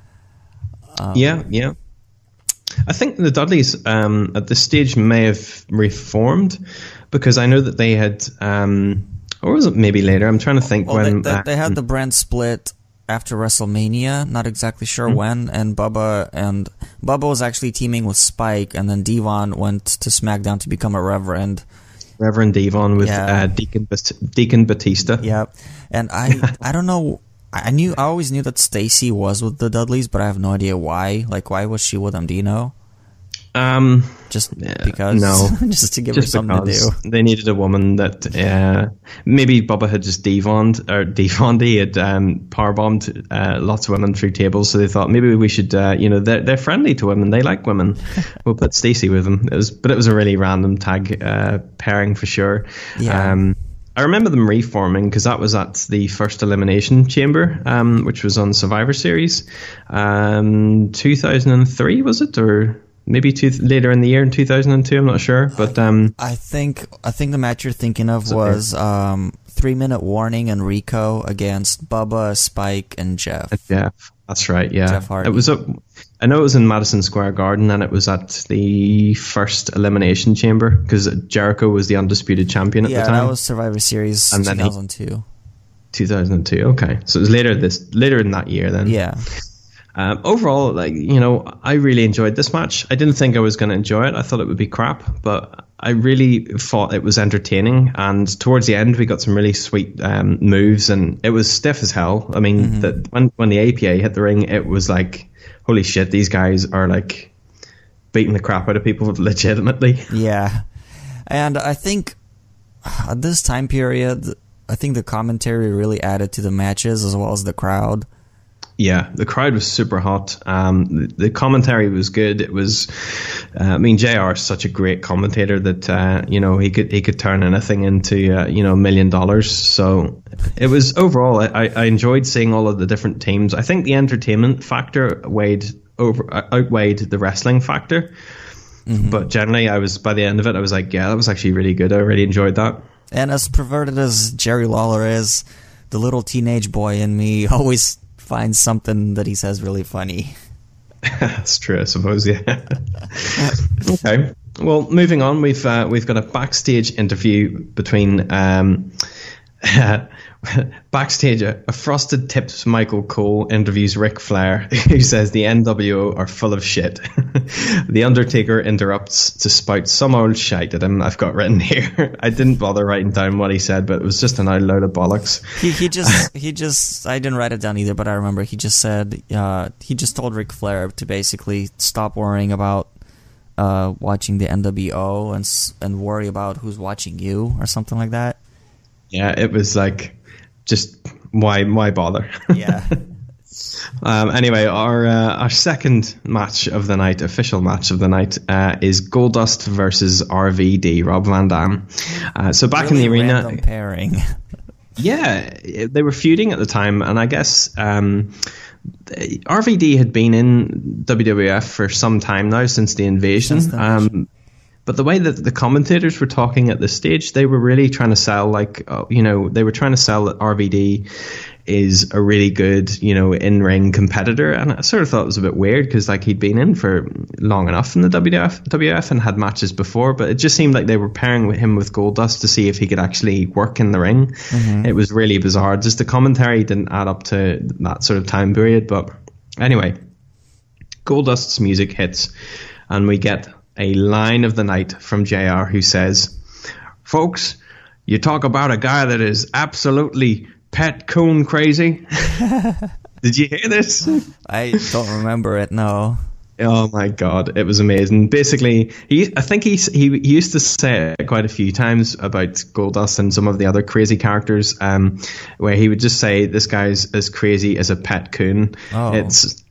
S10: Um,
S9: yeah, yeah. I think the Dudleys um, at this stage may have reformed, because I know that they had, um, or was it maybe later? I'm trying to think
S10: well,
S9: when
S10: they, they, they had the brand split after WrestleMania, not exactly sure mm-hmm. when, and Bubba and Bubba was actually teaming with Spike, and then Devon went to SmackDown to become a Reverend.
S9: Reverend Devon with
S10: yeah.
S9: uh, Deacon Deacon Batista.
S10: Yeah, and I I don't know. I knew I always knew that Stacy was with the Dudleys, but I have no idea why. Like, why was she with them? Do you know?
S9: Um,
S10: just because?
S9: No,
S10: just to give
S9: just
S10: her something to do.
S9: They needed a woman that uh, maybe Bubba had just devoned or devoned. He had um, powerbombed uh, lots of women through tables, so they thought maybe we should, uh, you know, they're they're friendly to women, they like women. We'll put Stacy with them. It was, but it was a really random tag uh, pairing for sure.
S10: Yeah.
S9: Um, I remember them reforming because that was at the first Elimination Chamber, um, which was on Survivor Series, um, two thousand three was it, or maybe two, later in the year in two thousand two? I'm not sure, but um,
S10: I think I think the match you're thinking of was um, three minute warning and Rico against Bubba, Spike, and Jeff.
S9: Jeff, that's right. Yeah,
S10: Jeff Hardy.
S9: It was up. I know it was in Madison Square Garden, and it was at the first Elimination Chamber because Jericho was the undisputed champion at
S10: yeah,
S9: the time.
S10: Yeah, that was Survivor Series and two thousand two.
S9: two thousand two. Okay, so it was later this later in that year then.
S10: Yeah.
S9: Um, overall, like you know, I really enjoyed this match. I didn't think I was going to enjoy it. I thought it would be crap, but I really thought it was entertaining. And towards the end, we got some really sweet um, moves, and it was stiff as hell. I mean, mm-hmm. the, when when the A P A hit the ring, it was like, holy shit, these guys are like beating the crap out of people legitimately.
S10: Yeah, and I think at this time period, I think the commentary really added to the matches as well as the crowd.
S9: Yeah, the crowd was super hot. Um, the, the commentary was good. It was, uh, I mean, J R is such a great commentator that uh, you know he could he could turn anything into uh, you know a million dollars. So it was overall, I, I enjoyed seeing all of the different teams. I think the entertainment factor weighed over outweighed the wrestling factor. Mm-hmm. But generally, I was by the end of it, I was like, yeah, that was actually really good. I really enjoyed that.
S10: And as perverted as Jerry Lawler is, the little teenage boy in me always finds something that he says really funny.
S9: That's true, I suppose. Yeah. Okay. Well, moving on, we've uh, we've got a backstage interview between um, backstage. A, a Frosted Tips Michael Cole interviews Ric Flair, who says the N W O are full of shit. The Undertaker interrupts to spout some old shite at him. I've got written here. I didn't bother writing down what he said, but it was just an out load of bollocks.
S10: He he just he just I didn't write it down either, but I remember he just said uh, he just told Ric Flair to basically stop worrying about uh, watching the N W O and and worry about who's watching you or something like that.
S9: Yeah, it was like, just why why bother?
S10: Yeah.
S9: um, anyway, our uh, our second match of the night, official match of the night, uh, is Goldust versus R V D, Rob Van Dam. Uh, so back
S10: really
S9: in the arena,
S10: random pairing.
S9: Yeah, they were feuding at the time, and I guess um, R V D had been in W W F for some time now, since the invasion. Since the invasion. Um, But the way that the commentators were talking at this stage, they were really trying to sell, like, uh, you know, they were trying to sell that R V D is a really good, you know, in-ring competitor. And I sort of thought it was a bit weird because, like, he'd been in for long enough in the W W F and had matches before. But it just seemed like they were pairing with him with Goldust to see if he could actually work in the ring. Mm-hmm. It was really bizarre. Just the commentary didn't add up to that sort of time period. But anyway, Goldust's music hits and we get a line of the night from J R, who says, "Folks, you talk about a guy that is absolutely pet coon crazy." Did you hear this?
S10: I don't remember it, no.
S9: Oh my god, it was amazing. Basically, he I think he, he he used to say it quite a few times about Goldust and some of the other crazy characters, um, where he would just say, "This guy's as crazy as a pet coon." Oh. It's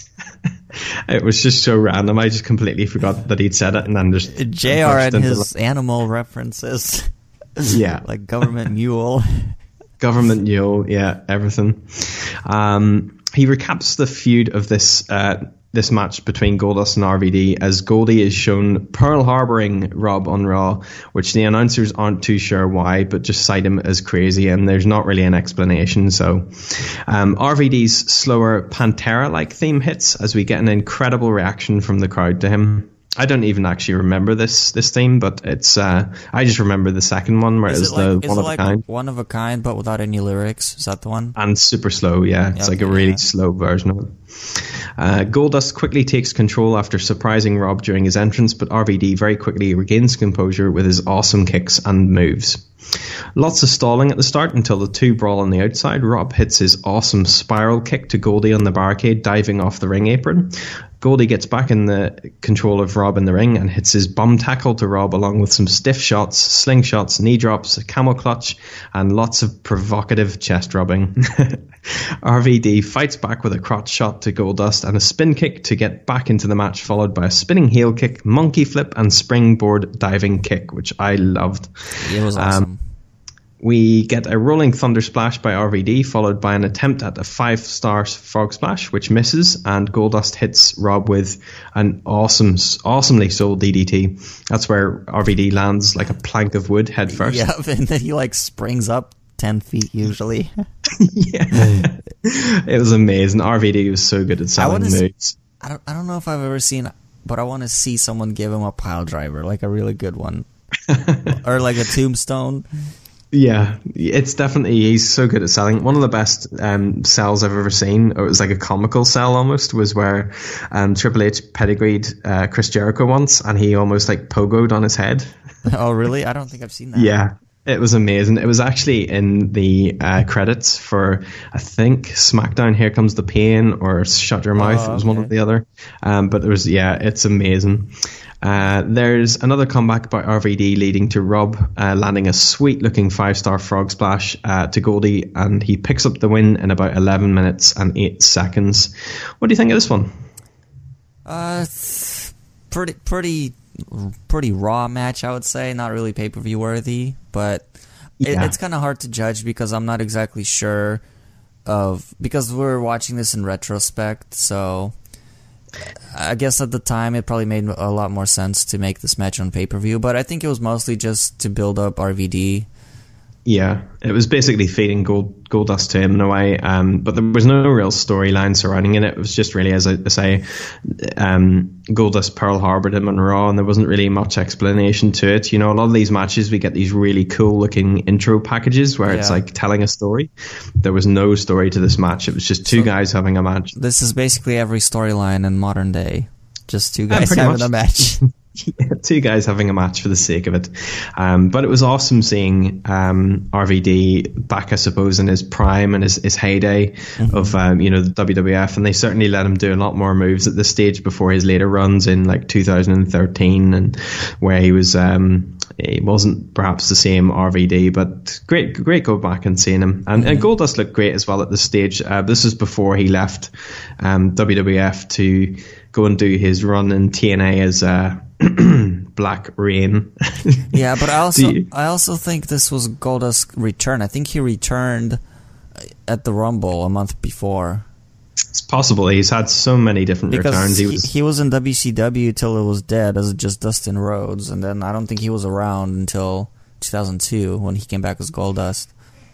S9: It was just so random. I just completely forgot that he'd said it, and then just
S10: J R and his the... animal references.
S9: Yeah,
S10: like government mule,
S9: government mule. Yeah, everything. Um, he recaps the feud of this uh, this match between Goldust and R V D as Goldie is shown Pearl Harboring Rob on Raw, which the announcers aren't too sure why, but just cite him as crazy, and there's not really an explanation. So um, R V D's slower Pantera-like theme hits as we get an incredible reaction from the crowd to him. I don't even actually remember this this theme, but it's uh, I just remember the second one where
S10: is
S9: it was
S10: it like,
S9: the one
S10: it
S9: of
S10: like
S9: a kind.
S10: One of a kind, but without any lyrics. Is that the one?
S9: And super slow, yeah. It's okay, like a really yeah. slow version of it. Uh, Goldust quickly takes control after surprising Rob during his entrance, but R V D very quickly regains composure with his awesome kicks and moves. Lots of stalling at the start until the two brawl on the outside. Rob hits his awesome spiral kick to Goldie on the barricade, diving off the ring apron. Goldie gets back in the control of Rob in the ring and hits his bum tackle to Rob, along with some stiff shots, slingshots, knee drops, a camel clutch, and lots of provocative chest rubbing. R V D fights back with a crotch shot to Goldust and a spin kick to get back into the match, followed by a spinning heel kick, monkey flip, and springboard diving kick, which I loved.
S10: It was awesome. Um,
S9: We get a rolling thunder splash by R V D, followed by an attempt at a five-star frog splash, which misses, and Goldust hits Rob with an awesome, awesomely sold D D T. That's where R V D lands like a plank of wood head first.
S10: Yeah, and then he like springs up ten feet usually.
S9: Yeah, it was amazing. R V D was so good at selling
S10: I
S9: moves.
S10: I don't, I don't know if I've ever seen, but I want to see someone give him a pile driver, like a really good one, or like a tombstone.
S9: Yeah, it's definitely, he's so good at selling. One of the best um, sells I've ever seen, it was like a comical sell almost, was where um, Triple H pedigreed uh, Chris Jericho once, and he almost like pogoed on his head.
S10: Oh, really? I don't think I've seen that.
S9: Yeah, it was amazing. It was actually in the uh, credits for, I think, SmackDown Here Comes the Pain or Shut Your Mouth.
S10: Oh,
S9: it was
S10: okay.
S9: one or the other. Um, but it was, yeah, it's amazing. Uh, there's another comeback by R V D leading to Rob uh, landing a sweet-looking five-star frog splash uh, to Goldie, and he picks up the win in about eleven minutes and eight seconds. What do you think of this one?
S10: Uh, pretty, pretty, pretty raw match, I would say. Not really pay-per-view worthy, but it,
S9: Yeah.
S10: it's kind of hard to judge because I'm not exactly sure of, because we're watching this in retrospect, so I guess at the time it probably made a lot more sense to make this match on pay-per-view, but I think it was mostly just to build up R V D.
S9: Yeah, it was basically feeding Gold Goldust to him in a way, um, but there was no real storyline surrounding it. It was just really, as I say, um, Goldust Pearl Harbored him on Raw, and there wasn't really much explanation to it. You know, a lot of these matches, we get these really cool-looking intro packages where it's
S10: Yeah.
S9: like telling a story. There was no story to this match. It was just two
S10: So-
S9: guys having a match.
S10: This is basically every storyline in modern day. Just two guys
S9: pretty
S10: having
S9: much.
S10: a match.
S9: Yeah, two guys having a match for the sake of it. Um, but it was awesome seeing um, R V D back, I suppose, in his prime and his, his heyday
S10: Mm-hmm.
S9: of um, you know, the W W F, and they certainly let him do a lot more moves at this stage before his later runs in like two thousand thirteen, and where he was um, he wasn't perhaps the same R V D, but great great go back and seeing him. And,
S10: Mm-hmm.
S9: and Goldust looked great as well at this stage. Uh, this is before he left um, W W F to go and do his run in T N A as uh, Black Rain.
S10: Yeah, but I also
S9: Do you-
S10: I also think this was Goldust's return. I think he returned at the Rumble a month before.
S9: It's possible. He's had so many different
S10: Because
S9: returns. He
S10: he,
S9: was
S10: he was in W C W till it was dead as just Dustin Rhodes, and then I don't think he was around until two thousand two when he came back as Goldust.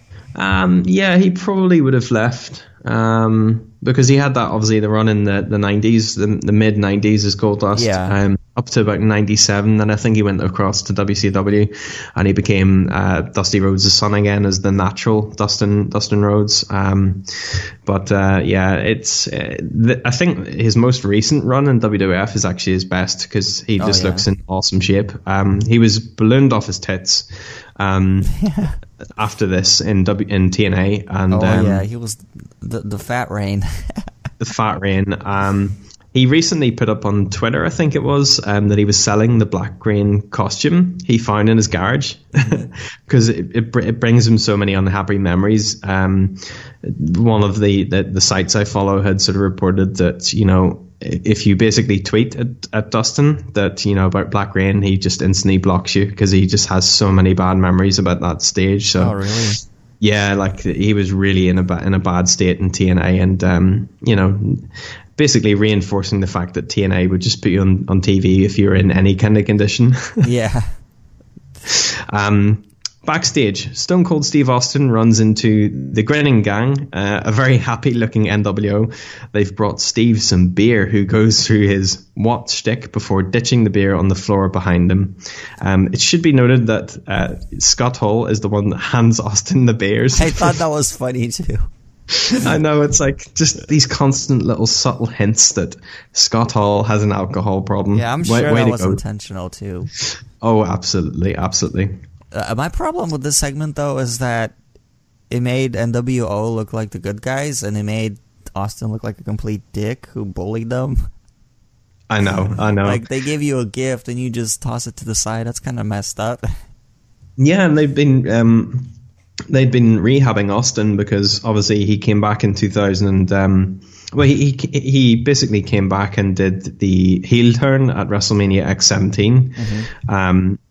S9: Um, yeah, he probably would have left um, because he had that, obviously, the run in the, the nineties, the, the mid-nineties as Goldust,
S10: Yeah.
S9: um, up to about ninety-seven. Then I think he went across to W C W and he became uh, Dusty Rhodes' son again as the natural Dustin Dustin Rhodes. Um, but uh, yeah, it's uh, th- I think his most recent run in W W F is actually his best because he
S10: Oh,
S9: just
S10: yeah.
S9: looks in awesome shape. Um, he was ballooned off his tits. Um, after this in W in T N A, and
S10: Oh
S9: um,
S10: yeah, he was the the Fat Rain.
S9: the Fat Rain. Um, he recently put up on Twitter, I think it was, um, that he was selling the Black Rain costume he found in his garage because it, it, br- it brings him so many unhappy memories. Um, one of the, the the sites I follow had sort of reported that, you know, if you basically tweet at, at Dustin that, you know, about Black Rain, he just instantly blocks you because he just has so many bad memories about that stage. So,
S10: Oh really?
S9: yeah, like he was really in a ba- in a bad state in T N A, and um, you know, basically reinforcing the fact that T N A would just put you on, on T V if you're in any kind of condition.
S10: Yeah.
S9: um, Backstage, Stone Cold Steve Austin runs into the Grinning Gang, uh, a very happy-looking N W O. They've brought Steve some beer, who goes through his what shtick before ditching the beer on the floor behind him. Um, it should be noted that uh, Scott Hall is the one that hands Austin the beers.
S10: I thought that was funny too.
S9: I know, it's like just these constant little subtle hints that Scott Hall has an alcohol problem.
S10: Yeah, I'm
S9: Way-
S10: sure
S9: way
S10: that
S9: to
S10: was
S9: go.
S10: intentional too.
S9: Oh, absolutely, absolutely.
S10: Uh, my problem with this segment, though, is that it made N W O look like the good guys, and it made Austin look like a complete dick who bullied them.
S9: I know, I know.
S10: Like, they give you a gift, and you just toss it to the side. That's kind of messed up.
S9: Yeah, and they've been um, they'd been rehabbing Austin because obviously he came back in two thousand. Um, well, he, he he basically came back and did the heel turn at WrestleMania X seventeen.
S10: Mm-hmm.
S9: Um,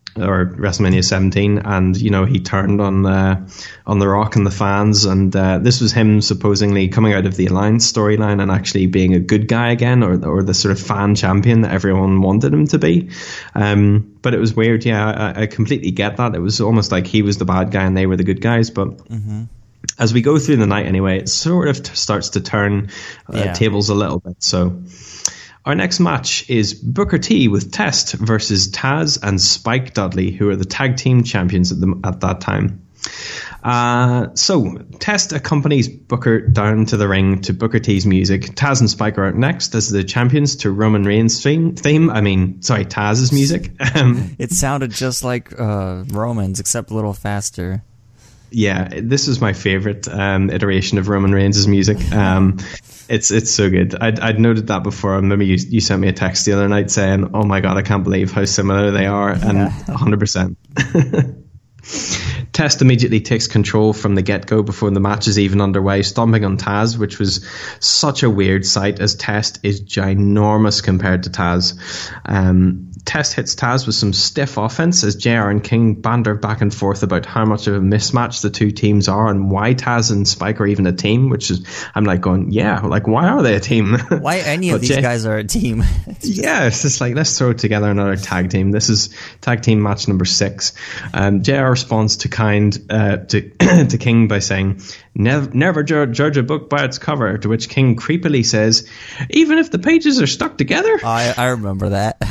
S9: or WrestleMania seventeen, and you know he turned on uh, on The Rock and the fans, and uh, this was him supposedly coming out of the Alliance storyline and actually being a good guy again, or or the sort of fan champion that everyone wanted him to be. Um, but it was weird, yeah. I, I completely get that. It was almost like he was the bad guy and they were the good guys, but. Mm-hmm. As we go through the night anyway, it sort of t- starts to turn uh, yeah. tables a little bit. So our next match is Booker T with Test versus Taz and Spike Dudley, who are the tag team champions at, the, at that time. Uh, so Test accompanies Booker down to the ring to Booker T's music. Taz and Spike are out next as the champions to Roman Reigns' theme. theme. I mean, sorry, Taz's music.
S10: It sounded just like uh, Roman's, except a little faster.
S9: Yeah, this is my favorite um, iteration of Roman Reigns' music. Um, it's it's so good. I'd, I'd noted that before. And maybe you, you sent me a text the other night saying, "Oh my god, I can't believe how similar they are," and one hundred percent. Test immediately takes control from the get-go before the match is even underway, stomping on Taz, which was such a weird sight as Test is ginormous compared to Taz. Um, Test hits Taz with some stiff offense as J R and King banter back and forth about how much of a mismatch the two teams are and why Taz and Spike are even a team, which is, I'm like going, yeah, like why are they a team?
S10: Why any of these J- guys are a team?
S9: It's just- yeah, it's just like, let's throw together another tag team. This is tag team match number six. Um, J R responds to kind uh, to to King by saying, never, never judge a book by its cover, to which King creepily says, even if the pages are stuck together?
S10: I, I remember that.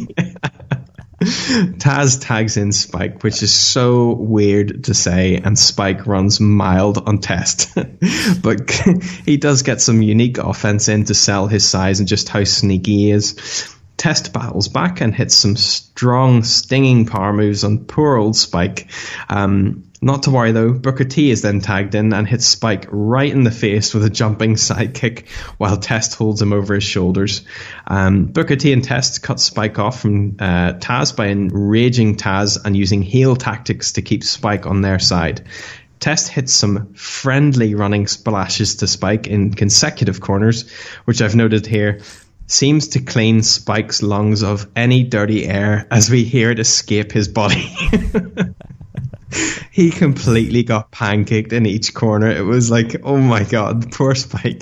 S9: Taz tags in Spike, which is so weird to say, and Spike runs mild on Test. But he does get some unique offense in to sell his size and just how sneaky he is. Test battles back and hits some strong, stinging power moves on poor old Spike. Um, not to worry though, Booker T is then tagged in and hits Spike right in the face with a jumping sidekick while Test holds him over his shoulders. Um, Booker T and Test cut Spike off from uh, Taz by enraging Taz and using heel tactics to keep Spike on their side. Test hits some friendly running splashes to Spike in consecutive corners, which I've noted here seems to clean Spike's lungs of any dirty air as we hear it escape his body. He completely got pancaked in each corner. It was like, oh my god, poor Spike.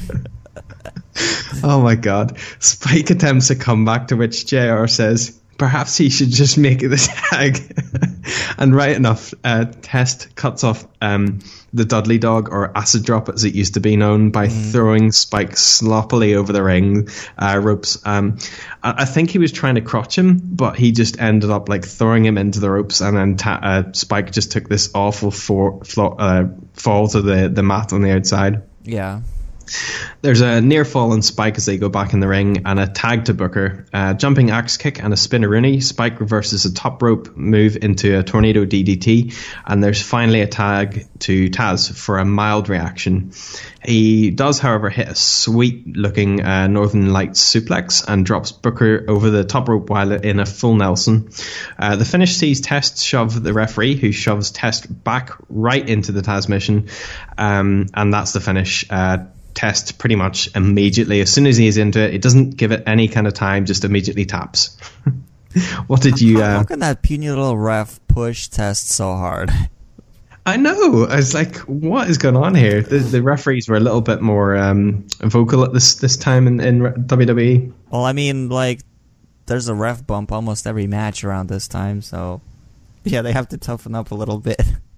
S9: Oh my god. Spike attempts a comeback, to which J R says, perhaps he should just make it a tag. And right enough, uh, Test cuts off um, the Dudley Dog, or Acid Drop as it used to be known, by mm. throwing Spike sloppily over the ring uh, ropes. Um, I, I think he was trying to crotch him, but he just ended up like throwing him into the ropes, and then ta- uh, Spike just took this awful for- flo- uh, fall to the, the mat on the outside.
S10: Yeah.
S9: There's a near fall on Spike as they go back in the ring, and a tag to Booker. Uh, jumping axe kick and a spinneroonie. Spike reverses a top rope move into a tornado D D T, and there's finally a tag to Taz for a mild reaction. He does, however, hit a sweet-looking uh, Northern Lights suplex and drops Booker over the top rope while in a full Nelson. Uh, the finish sees Test shove the referee, who shoves Test back right into the Taz mission, um, and that's the finish. Uh, Test pretty much immediately, as soon as he's into it, it doesn't give it any kind of time, just immediately taps. What did you... Uh,
S10: How can that puny little ref push Test so hard?
S9: I know. I was like, what is going on here? The, the referees were a little bit more um, vocal at this this time in, in W W E.
S10: Well, I mean, like, there's a ref bump almost every match around this time, so yeah, they have to toughen up a little bit.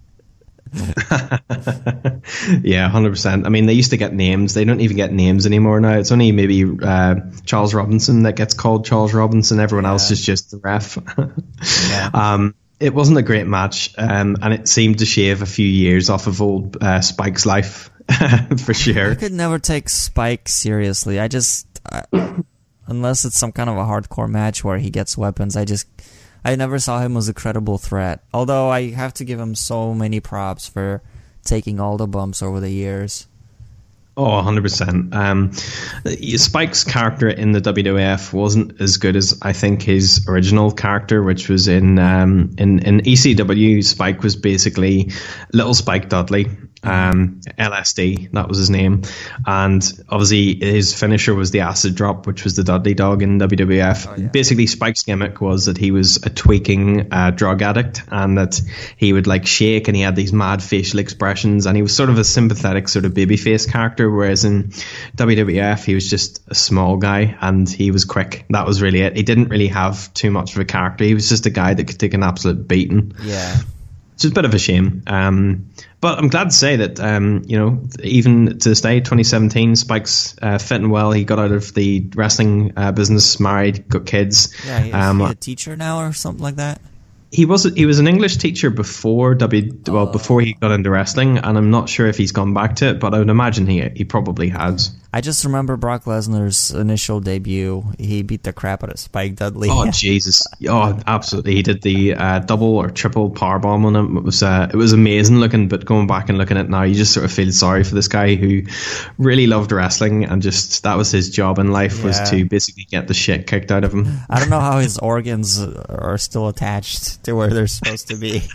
S9: Yeah, one hundred percent. I mean, they used to get names. They don't even get names anymore now. It's only maybe uh, Charles Robinson that gets called Charles Robinson. Everyone yeah. else is just the ref. Yeah. Um, it wasn't a great match, um, and it seemed to shave a few years off of old uh, Spike's life, for sure.
S10: I could never take Spike seriously. I just, I, unless it's some kind of a hardcore match where he gets weapons, I just... I never saw him as a credible threat. Although I have to give him so many props for taking all the bumps over the years.
S9: Oh, one hundred percent. Um, Spike's character in the W W F wasn't as good as I think his original character, which was in um, in, in E C W. Spike was basically Little Spike Dudley. Um, L S D, that was his name. And obviously his finisher was the acid drop, which was the Dudley Dog in W W F. Oh, yeah. Basically, Spike's gimmick was that he was a tweaking uh, drug addict, and that he would like shake and he had these mad facial expressions, and he was sort of a sympathetic sort of babyface character, whereas in W W F he was just a small guy and he was quick. That was really it. He didn't really have too much of a character. He was just a guy that could take an absolute beating.
S10: Yeah.
S9: Which is a bit of a shame. Um, but I'm glad to say that, um, you know, even to this day, twenty seventeen, Spike's uh, fitting well. He got out of the wrestling uh, business, married, got kids.
S10: Yeah, he's um, a teacher now or something like that.
S9: He was he was an English teacher before W well
S10: oh.
S9: before he got into wrestling, and I'm not sure if he's gone back to it, but I would imagine he he probably has.
S10: I just remember Brock Lesnar's initial debut. He beat the crap out of Spike Dudley.
S9: Oh Jesus! Oh, absolutely. He did the uh, double or triple powerbomb on him. It was uh, it was amazing looking. But going back and looking at it now, you just sort of feel sorry for this guy who really loved wrestling, and just that was his job in life, yeah. was to basically get the shit kicked out of him.
S10: I don't know how his organs are still attached to where they're supposed to be.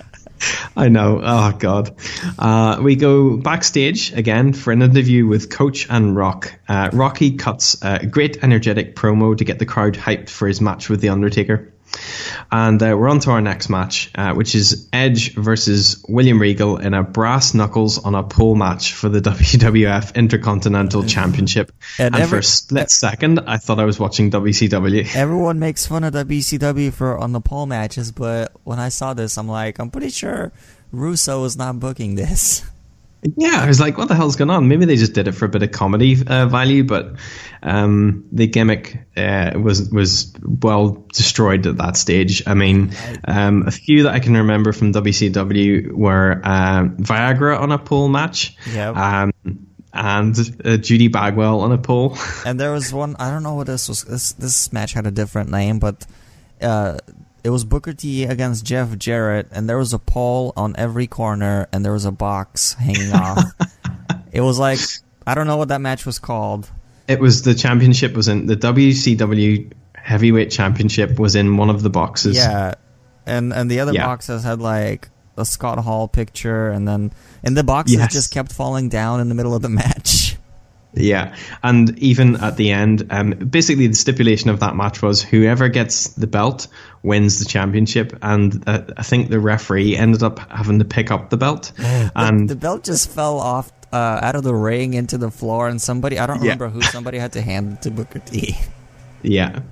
S9: I know. Oh, God. Uh, we go backstage again for an interview with Coach and Rock. Uh, Rocky cuts a great energetic promo to get the crowd hyped for his match with The Undertaker. And uh, we're on to our next match, uh, which is Edge versus William Regal in a brass knuckles on a pole match for the W W F Intercontinental Championship. And, and every, for a split second, I thought I was watching W C W.
S10: Everyone makes fun of W C W for on the pole matches, but when I saw this, I'm like, I'm pretty sure Russo is not booking this.
S9: Yeah, I was like, what the hell's going on? Maybe they just did it for a bit of comedy uh, value, but um, the gimmick uh, was was well destroyed at that stage. I mean, um, a few that I can remember from W C W were uh, Viagra on a pole match,
S10: yep.
S9: um, and uh, Judy Bagwell on a pole.
S10: And there was one, I don't know what this was. This, this match had a different name, but uh, it was Booker T against Jeff Jarrett, and there was a pole on every corner, and there was a box hanging off. It was like, I don't know what that match was called.
S9: It was the championship was in the W C W Heavyweight Championship was in one of the boxes.
S10: Yeah, and and the other
S9: yeah.
S10: boxes had like a Scott Hall picture, and then and the boxes
S9: yes.
S10: just kept falling down in the middle of the match.
S9: Yeah, and even at the end, um, basically the stipulation of that match was whoever gets the belt wins the championship, and uh, I think the referee ended up having to pick up the belt. And
S10: the, the belt just fell off uh, out of the ring into the floor, and somebody, I don't remember yeah. who, somebody had to hand it to Booker T.
S9: Yeah.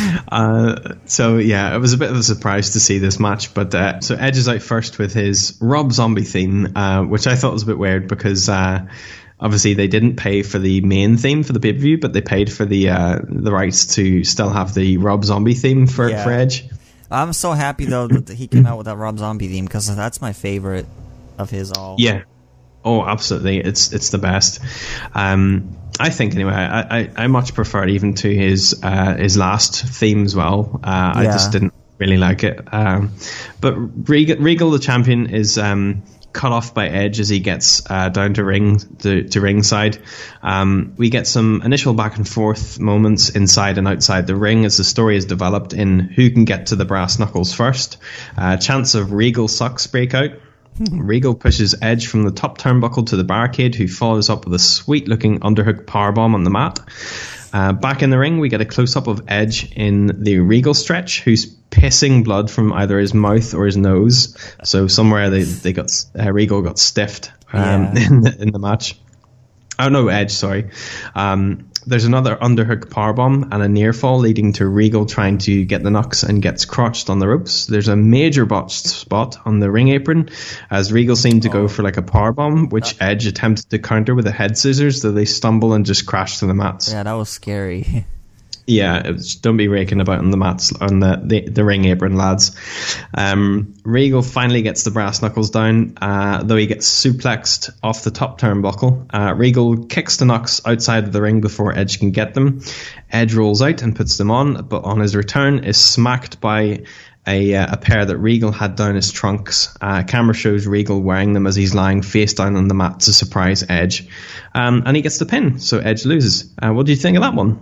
S9: Uh, so, yeah, it was a bit of a surprise to see this match. But uh, so Edge is out first with his Rob Zombie theme, uh, which I thought was a bit weird because... Uh, Obviously, they didn't pay for the main theme for the pay-per-view, but they paid for the uh, the rights to still have the Rob Zombie theme for,
S10: yeah.
S9: for Edge.
S10: I'm so happy, though, that he came out with that Rob Zombie theme, because that's my favorite of his all.
S9: Yeah. Oh, absolutely. It's it's the best. Um, I think, anyway, I, I, I much prefer it even to his, uh, his last theme as well. Uh, yeah. I just didn't really like it. Um, but Regal, Regal, the champion, is... Um, cut off by Edge as he gets uh, down to ring to, to ringside. Um, we get some initial back and forth moments inside and outside the ring as the story is developed in who can get to the brass knuckles first. Uh, chants of Regal sucks break out. Regal pushes Edge from the top turnbuckle to the barricade, who follows up with a sweet looking underhook powerbomb on the mat. Uh, back in the ring, we get a close-up of Edge in the Regal stretch, who's pissing blood from either his mouth or his nose. So somewhere they they got uh, Regal got stiffed um,
S10: yeah.
S9: in, the, in the match. Oh no, Edge, sorry. Um, there's another underhook powerbomb and a near fall leading to Regal trying to get the knucks and gets crotched on the ropes. There's a major botched spot on the ring apron as Regal seemed to oh. go for like a powerbomb, which that- Edge attempted to counter with a head scissors, though they stumble and just crash to the mats.
S10: Yeah, that was scary.
S9: Yeah, it was, don't be raking about on the mats, on the, the, the ring apron, lads. Um, Regal finally gets the brass knuckles down, uh, though he gets suplexed off the top turnbuckle. Uh, Regal kicks the knucks outside of the ring before Edge can get them. Edge rolls out and puts them on, but on his return is smacked by a, uh, a pair that Regal had down his trunks. Uh, camera shows Regal wearing them as he's lying face down on the mat to surprise Edge. Um, and he gets the pin, so Edge loses. Uh, what do you think of that one?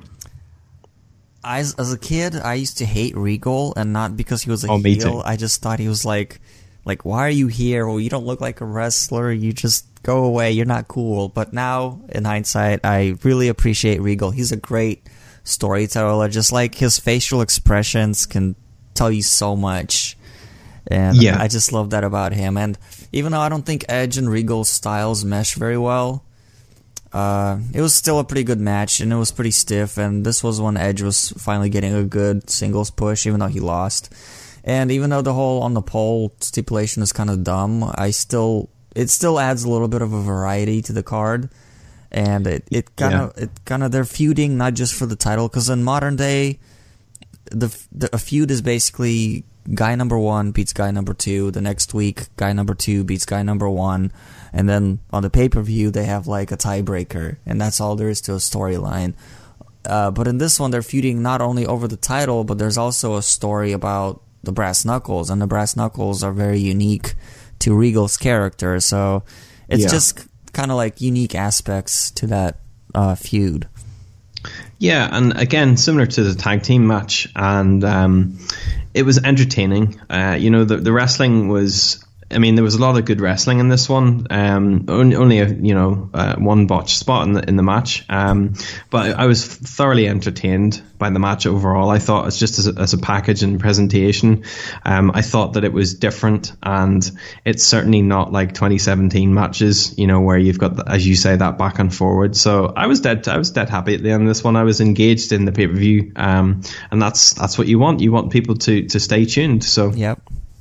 S10: I, as a kid, I used to hate Regal, and not because he was a
S9: oh,
S10: heel. I just thought he was like like, why are you here? Well, you don't look like a wrestler. You just go away. You're not cool. But now, in hindsight, I really appreciate Regal. He's a great storyteller. Just like his facial expressions can tell you so much. And
S9: yeah.
S10: I just love that about him. And even though I don't think Edge and Regal's styles mesh very well, uh, it was still a pretty good match, and it was pretty stiff. And this was when Edge was finally getting a good singles push, even though he lost. And even though the whole on the pole stipulation is kind of dumb, I still it still adds a little bit of a variety to the card. And it it kind of yeah. it kind of they're feuding not just for the title, because in modern day, the, the a feud is basically guy number one beats guy number two. The next week, guy number two beats guy number one, and then on the pay per view they have like a tiebreaker, and that's all there is to a storyline. Uh, but in this one, they're feuding not only over the title, but there's also a story about the Brass Knuckles, and the Brass Knuckles are very unique to Regal's character, so it's yeah. just kind of like unique aspects to that uh, feud.
S9: Yeah, and again, similar to the tag team match, and um, it was entertaining. Uh, you know, the the wrestling was. I mean, there was a lot of good wrestling in this one. Um, only, only a you know uh, one botched spot in the in the match, um, but I was thoroughly entertained by the match overall. I thought it's just as a, as a package and presentation, um, I thought that it was different, and it's certainly not like twenty seventeen matches, you know, where you've got, the, as you say, that back and forward. So I was dead. I was dead happy at the end of this one. I was engaged in the pay per view, um, and that's that's what you want. You want people to to stay tuned. So
S10: yep.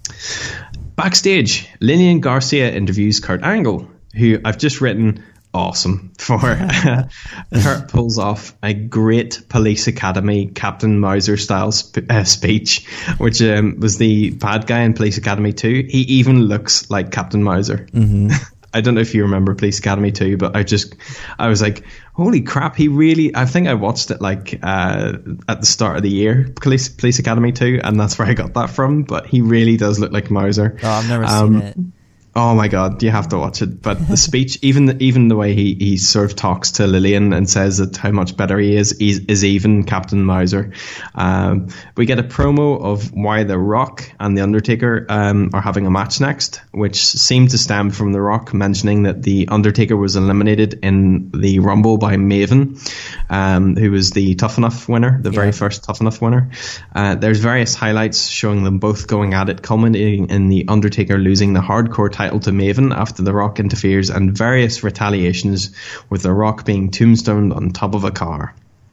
S9: Backstage, Lillian Garcia interviews Kurt Angle, who I've just written awesome for. Kurt pulls off a great Police Academy Captain Mauser style sp- uh, speech, which um, was the bad guy in Police Academy two. He even looks like Captain Mauser.
S10: Mm-hmm.
S9: I don't know if you remember Police Academy two, but I just, I was like, holy crap, he really, I think I watched it like uh, at the start of the year, Police Police Academy two, and that's where I got that from, but he really does look like Mauser.
S10: Oh, I've never
S9: um,
S10: seen it.
S9: Oh my god, you have to watch it. But the speech, even the, even the way he, he sort of talks to Lillian and says that how much better he is, is, is even Captain Mauser. Um, we get a promo of why The Rock and The Undertaker um, are having a match next, which seemed to stem from The Rock mentioning that The Undertaker was eliminated in the Rumble by Maven, um, who was the Tough Enough winner, the yeah. very first Tough Enough winner. Uh, there's various highlights showing them both going at it, culminating in The Undertaker losing the hardcore title to Maven after The Rock interferes, and various retaliations with The Rock being tombstoned on top of a car.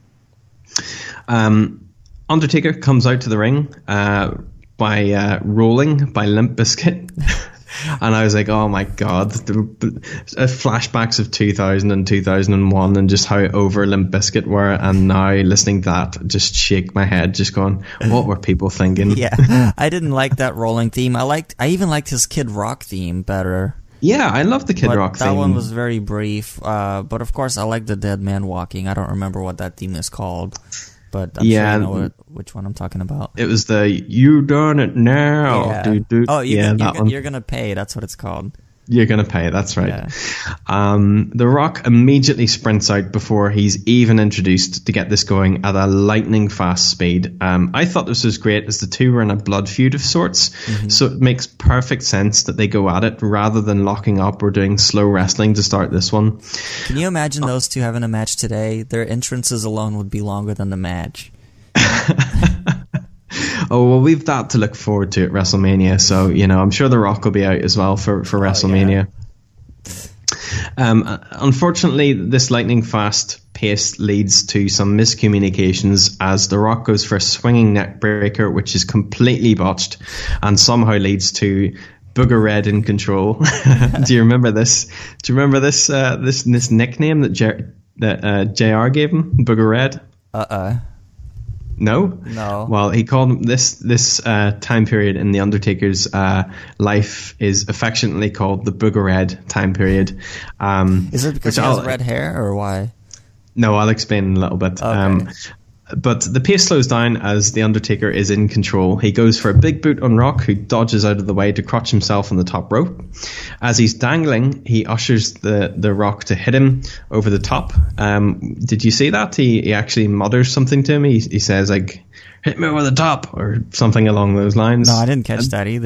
S9: Um, Undertaker comes out to the ring uh, by uh, rolling by Limp Bizkit. And I was like, oh my god, the, the flashbacks of two thousand and two thousand one and just how over Limp Bizkit were, and now listening to that, just shake my head, just going, what were people thinking?
S10: Yeah, I didn't like that rolling theme. I liked, I even liked his Kid Rock theme better.
S9: Yeah, I love the Kid
S10: but
S9: Rock
S10: that
S9: theme.
S10: That one was very brief, uh, but of course I like the Dead Man Walking. I don't remember what that theme is called. But I'm
S9: yeah,
S10: sure you know what, which one I'm talking about.
S9: It was the "You Done It Now."
S10: Yeah.
S9: Do, do.
S10: Oh, you,
S9: yeah,
S10: you're,
S9: that
S10: you're,
S9: one.
S10: You're gonna pay. That's what it's called.
S9: You're gonna pay. That's right.
S10: Yeah.
S9: Um, the Rock immediately sprints out before he's even introduced to get this going at a lightning fast speed. Um, I thought this was great as the two were in a blood feud of sorts, mm-hmm. so it makes perfect sense that they go at it rather than locking up or doing slow wrestling to start this one.
S10: Can you imagine those two having a match today? Their entrances alone would be longer than the match.
S9: Oh, well, we've that to look forward to at WrestleMania, so, you know, I'm sure The Rock will be out as well for, for WrestleMania. Oh, yeah. Um, unfortunately, this lightning fast pace leads to some miscommunications as The Rock goes for a swinging neck breaker, which is completely botched, and somehow leads to Booger Red in control. Do you remember this? Do you remember this uh, this this nickname that J- that uh, J R gave him, Booger Red?
S10: Uh-uh.
S9: No?
S10: No.
S9: Well, he called him this this uh, time period in The Undertaker's uh, life is affectionately called the Booger Red time period. Um,
S10: is it because he has red hair, or why?
S9: No, I'll explain in a little bit.
S10: Okay.
S9: Um, but the pace slows down as The Undertaker is in control. He goes for a big boot on Rock, who dodges out of the way to crotch himself on the top rope. As he's dangling, he ushers the, the Rock to hit him over the top. Um, did you see that? He, he actually mutters something to him. He, he says, like, hit me over the top, or something along those lines.
S10: No, I didn't catch and, that either.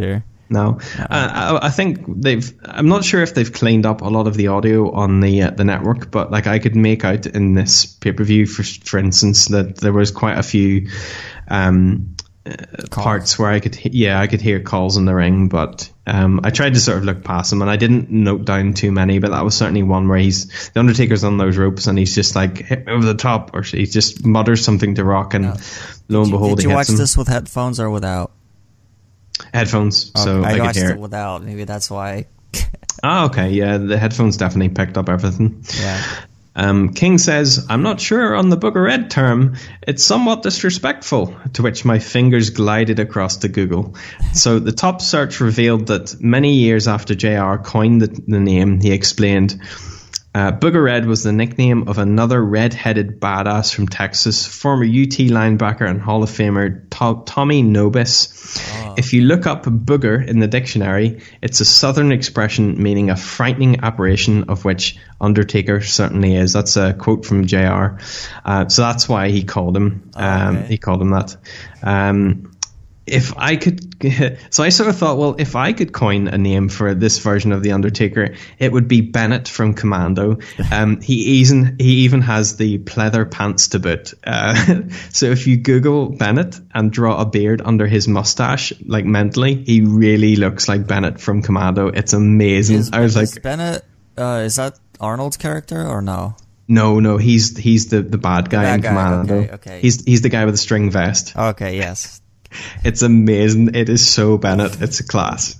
S9: No, uh, I, I think they've. I'm not sure if they've cleaned up a lot of the audio on the uh, the network, but like I could make out in this pay per view, for for instance, that there was quite a few um, uh, parts where I could, yeah, I could hear calls in the ring, but um, I tried to sort of look past them, and I didn't note down too many, but that was certainly one where he's the Undertaker's on those ropes, and he's just like hit me over the top, or he just mutters something to Rock, and yeah. lo and behold,
S10: did you, did you watch
S9: him.
S10: this with headphones or without?
S9: Headphones, okay, so I,
S10: I
S9: could
S10: watched
S9: hear
S10: it without. Maybe that's why.
S9: Ah, okay, yeah, the headphones definitely picked up everything.
S10: Yeah.
S9: Um, King says, I'm not sure on the Booger Red term. It's somewhat disrespectful, to which my fingers glided across to Google. So the top search revealed that many years after J R coined the, the name, he explained, uh, Booger Red was the nickname of another red-headed badass from Texas, former U T linebacker and Hall of Famer to- Tommy Nobis. Oh. If you look up Booger in the dictionary, it's a southern expression meaning a frightening apparition, of which Undertaker certainly is. That's a quote from J R. Uh, so that's why he called him. Um, oh, okay. He called him that. Um, if I could, so I sort of thought, well, if I could coin a name for this version of the Undertaker, it would be Bennett from Commando. Um, he even he even has the pleather pants to boot. Uh, so if you Google Bennett and draw a beard under his mustache, like mentally, he really looks like Bennett from Commando. It's amazing.
S10: Is,
S9: I was
S10: is
S9: like,
S10: Bennett, uh, is that Arnold's character or no?
S9: No, no, he's he's the, the bad guy the bad in guy. Commando.
S10: Okay, okay.
S9: He's he's the guy with the string vest.
S10: Okay, yes.
S9: It's amazing. It is so Bennett. It's a class.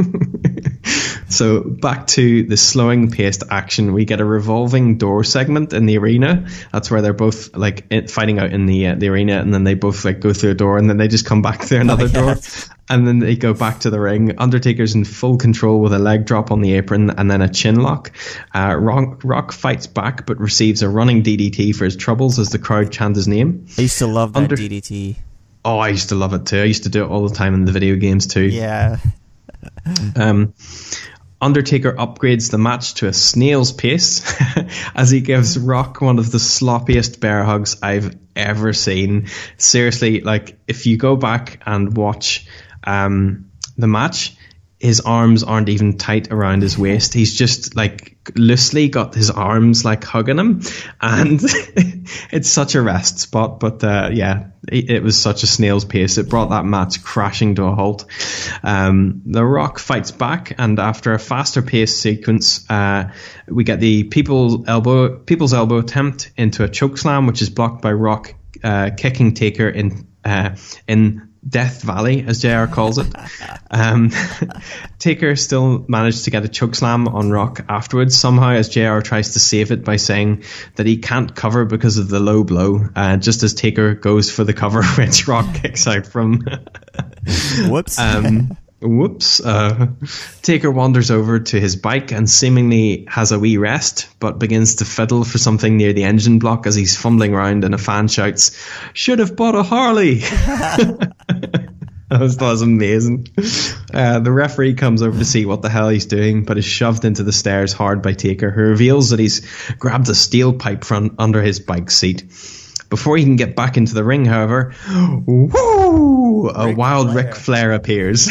S9: So back to the slowing paced action, we get a revolving door segment in the arena. That's where they're both like it, fighting out in the uh, the arena, and then they both like go through a door, and then they just come back through another oh, yes. door, and then they go back to the ring. Undertaker's in full control with a leg drop on the apron and then a chin lock. Uh, Rock, Rock fights back but receives a running D D T for his troubles as the crowd chant his name.
S10: I used to love that Under- D D T.
S9: Oh, I used to love it too. I used to do it all the time in the video games too.
S10: Yeah.
S9: um, Undertaker upgrades the match to a snail's pace as he gives Rock one of the sloppiest bear hugs I've ever seen. Seriously, like if you go back and watch um, the match, his arms aren't even tight around his waist. He's just like loosely got his arms like hugging him, and it's such a rest spot. But uh, yeah, it, it was such a snail's pace. It brought that match crashing to a halt. Um, the Rock fights back, and after a faster paced sequence, uh, we get the people's elbow, people's elbow attempt into a chokeslam, which is blocked by Rock uh, kicking Taker in uh, in. Death Valley, as J R calls it. Um, Taker still managed to get a chokeslam on Rock afterwards, somehow, as J R tries to save it by saying that he can't cover because of the low blow, uh, just as Taker goes for the cover, which Rock kicks out from.
S10: Whoops.
S9: Um, whoops. Uh, Taker wanders over to his bike and seemingly has a wee rest, but begins to fiddle for something near the engine block as he's fumbling around, and a fan shouts, "Should have bought a Harley!" That was, that was amazing. Uh, the referee comes over to see what the hell he's doing, but is shoved into the stairs hard by Taker, who reveals that he's grabbed a steel pipe from under his bike seat. Before he can get back into the ring, however, woo, a Ric wild Flair. Ric Flair appears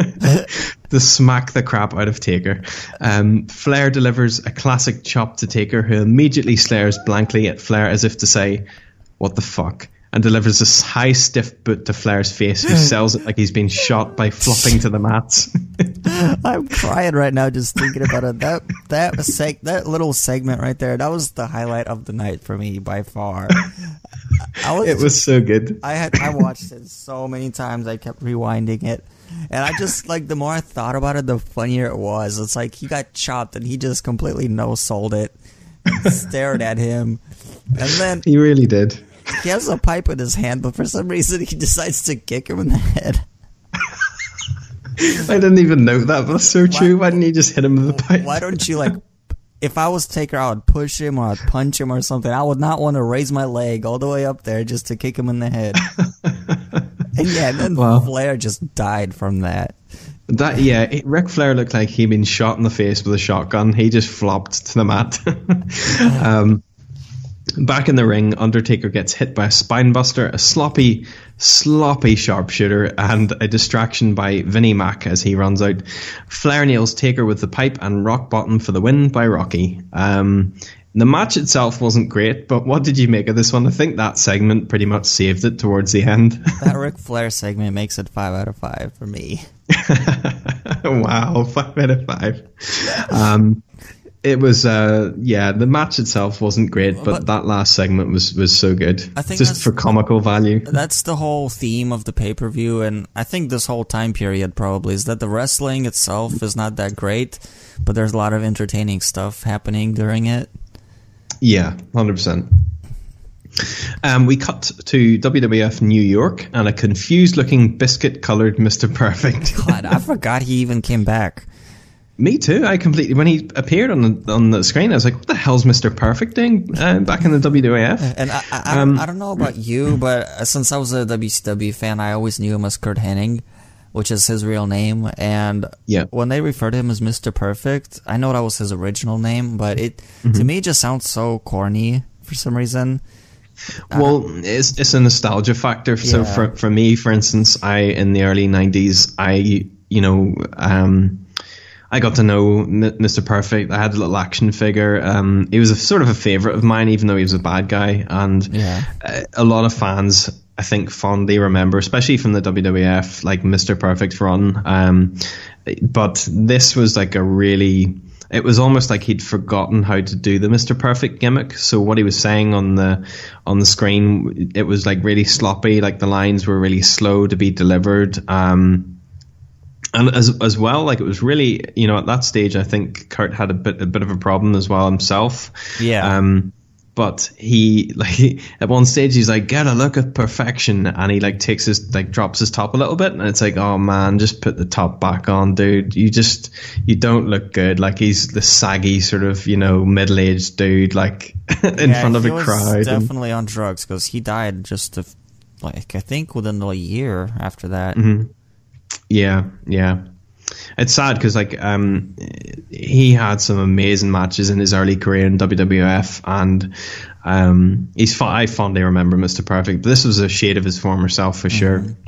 S9: to smack the crap out of Taker. Um, Flair delivers a classic chop to Taker, who immediately stares blankly at Flair as if to say, "What the fuck?" and delivers a high stiff boot to Flair's face, who sells it like he's been shot by flopping to the mats.
S10: I'm crying right now just thinking about it. That that seg- that little segment right there, that was the highlight of the night for me by far. I was,
S9: it was so good.
S10: I had I watched it so many times. I kept rewinding it, and I just like the more I thought about it, the funnier it was. It's like he got chopped and he just completely no sold it, and stared at him, and then
S9: he really did.
S10: He has a pipe in his hand, but for some reason he decides to kick him in the head.
S9: I didn't even note that, but that's so true. Why, why didn't he just hit him with the pipe?
S10: Why don't you, like, if I was Taker, I would push him or I'd punch him or something. I would not want to raise my leg all the way up there just to kick him in the head. And yeah, and then well, Flair just died from that.
S9: That yeah, it, Ric Flair looked like he'd been shot in the face with a shotgun. He just flopped to the mat. um Back in the ring, Undertaker gets hit by a spinebuster, a sloppy, sloppy sharpshooter, and a distraction by Vinnie Mac as he runs out. Flair nails Taker with the pipe and rock bottom for the win by Rocky. Um, the match itself wasn't great, but what did you make of this one? I think that segment pretty much saved it towards the end.
S10: That Ric Flair segment makes it five out of five for me.
S9: Wow, five out of five. Um, It was, uh, yeah, the match itself wasn't great, but, but that last segment was, was so good.
S10: I think
S9: just for comical value.
S10: That's the whole theme of the pay-per-view, and I think this whole time period probably is that the wrestling itself is not that great, but there's a lot of entertaining stuff happening during it.
S9: Yeah, one hundred percent. Um, we cut to W W F New York and a confused-looking biscuit-coloured Mister Perfect.
S10: God, I forgot he even came back.
S9: Me too. I completely when he appeared on the on the screen, I was like, "What the hell's Mister Perfect doing uh, back in the W W F?"
S10: And I, I, um, I don't know about you, but since I was a W C W fan, I always knew him as Kurt Hennig, which is his real name. And
S9: yeah.
S10: when they referred to him as Mister Perfect, I know that was his original name, but it mm-hmm. to me it just sounds so corny for some reason.
S9: Well, uh, it's it's a nostalgia factor. Yeah. So for for me, for instance, I in the early nineties, I you know. Um, I got to know Mister Perfect. I had a little action figure. Um, he was a sort of a favorite of mine, even though he was a bad guy. And
S10: yeah.
S9: a, a lot of fans, I think, fondly remember, especially from the W W F, like Mister Perfect's run. Um, but this was like a really... It was almost like he'd forgotten how to do the Mister Perfect gimmick. So what he was saying on the on the screen, it was like really sloppy. Like the lines were really slow to be delivered. Um And as as well, like it was really, you know, at that stage, I think Kurt had a bit a bit of a problem as well himself.
S10: Yeah.
S9: Um, but he like at one stage he's like, "Get a look at perfection," and he like takes his like drops his top a little bit, and it's like, "Oh man, just put the top back on, dude. You just you don't look good." Like he's the saggy sort of, you know, middle aged dude, like in
S10: yeah,
S9: front of
S10: he
S9: a
S10: was
S9: crowd.
S10: Definitely and, on drugs because he died just a, like I think within a year after that.
S9: Mm-hmm. Yeah, yeah. It's sad because like um, he had some amazing matches in his early career in W W F, and um, he's I fondly remember Mister Perfect. But this was a shade of his former self for sure. Mm-hmm.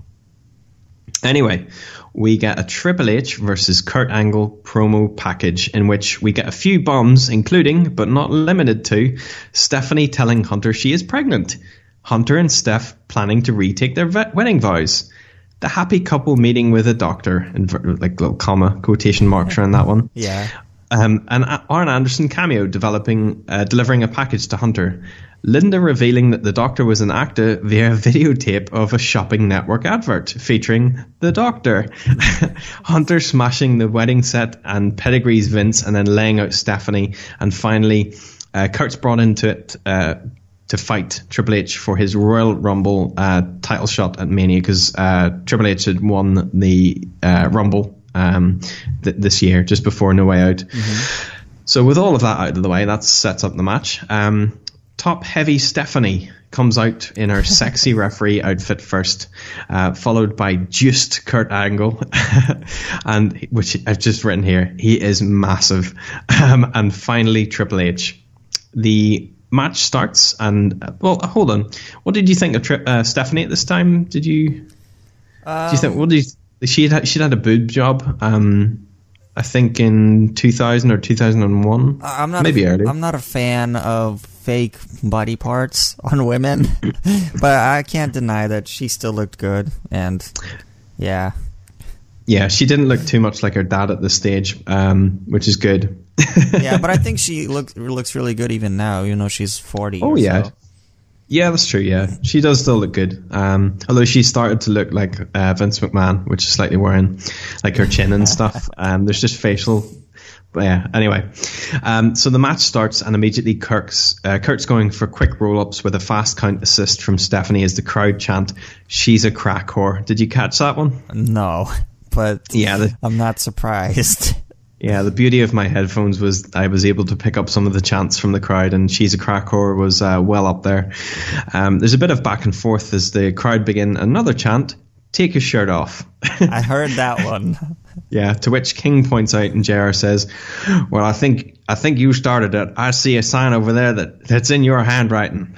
S9: Anyway, we get a Triple H versus Kurt Angle promo package in which we get a few bombs, including but not limited to Stephanie telling Hunter she is pregnant, Hunter and Steph planning to retake their vet- wedding vows. The happy couple meeting with a doctor, and like little comma quotation marks around that one.
S10: Yeah.
S9: Um, and Arn Anderson cameo developing, uh, delivering a package to Hunter. Linda revealing that the doctor was an actor via a videotape of a shopping network advert featuring the doctor. Hunter smashing the wedding set and pedigrees Vince, and then laying out Stephanie. And finally, uh, Kurt's brought into it. Uh, to fight Triple H for his Royal Rumble uh, title shot at Mania, because uh, Triple H had won the uh, Rumble um, th- this year, just before No Way Out. Mm-hmm. So with all of that out of the way, that sets up the match. Um, top heavy Stephanie comes out in her sexy referee outfit first, uh, followed by juiced Kurt Angle, and which I've just written here, he is massive. Um, and finally Triple H. The match starts, and uh, well, hold on. What did you think of tri- uh, Stephanie at this time? Did you? Um, do you think? What did you, she had? She had a boob job. Um, I think in two thousand or two thousand and one.
S10: I'm not
S9: maybe
S10: a,
S9: early.
S10: I'm not a fan of fake body parts on women, but I can't deny that she still looked good, and yeah.
S9: Yeah, she didn't look too much like her dad at this stage, um, which is good.
S10: Yeah, but I think she looks looks really good even now, even though she's forty.
S9: Oh,
S10: or
S9: yeah.
S10: So.
S9: Yeah, that's true, yeah. She does still look good. Um, although she started to look like uh, Vince McMahon, which is slightly worrying. Like her chin and stuff. Um, there's just facial... But yeah, anyway. Um, so the match starts, and immediately Kurt's, uh, Kurt's going for quick roll-ups with a fast count assist from Stephanie as the crowd chant, "She's a crack whore." Did you catch that one?
S10: No, but
S9: yeah, the,
S10: I'm not surprised.
S9: Yeah, the beauty of my headphones was I was able to pick up some of the chants from the crowd, and "She's a crack whore" was uh, well up there. Um, there's a bit of back and forth as the crowd begin another chant, take your shirt off.
S10: I heard that one.
S9: Yeah, to which King points out and J R says, well, I think I think you started it. I see a sign over there that, that's in your handwriting.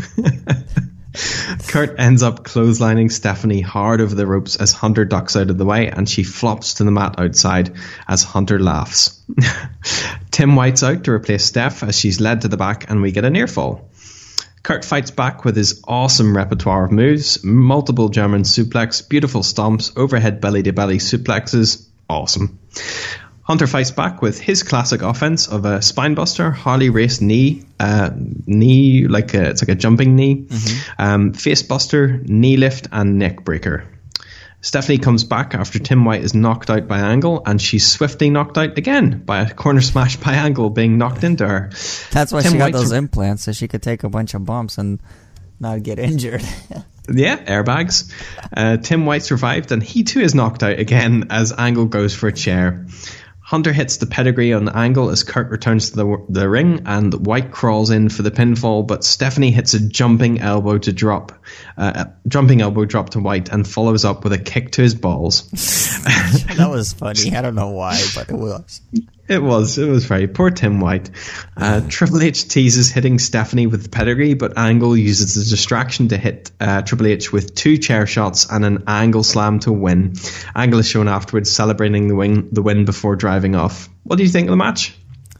S9: Kurt ends up clotheslining Stephanie hard over the ropes as Hunter ducks out of the way, and she flops to the mat outside as Hunter laughs. Tim White's out to replace Steph as she's led to the back, and we get a near fall. Kurt fights back with his awesome repertoire of moves, multiple German suplex, beautiful stomps, overhead belly-to-belly suplexes. Awesome. Hunter fights back with his classic offense of a spinebuster, Harley Race knee, uh, knee like a, it's like a jumping knee, mm-hmm. um, face buster, knee lift, and neck breaker. Stephanie comes back after Tim White is knocked out by Angle, and she's swiftly knocked out again by a corner smash by Angle being knocked into her.
S10: That's why
S9: Tim
S10: she got
S9: White's
S10: those implants, so she could take a bunch of bumps and not get injured.
S9: Yeah, airbags. Uh, Tim White survived, and he too is knocked out again as Angle goes for a chair. Hunter hits the pedigree on Angle as Kurt returns to the the ring, and White crawls in for the pinfall, but Stephanie hits a jumping elbow to drop, uh, jumping elbow drop to White, and follows up with a kick to his balls.
S10: That was funny. I don't know why, but it was.
S9: It was. It was very poor Tim White. Uh, Triple H teases hitting Stephanie with the pedigree, but Angle uses the distraction to hit uh, Triple H with two chair shots and an Angle slam to win. Angle is shown afterwards celebrating the win, the win before driving off. What do you think of the match?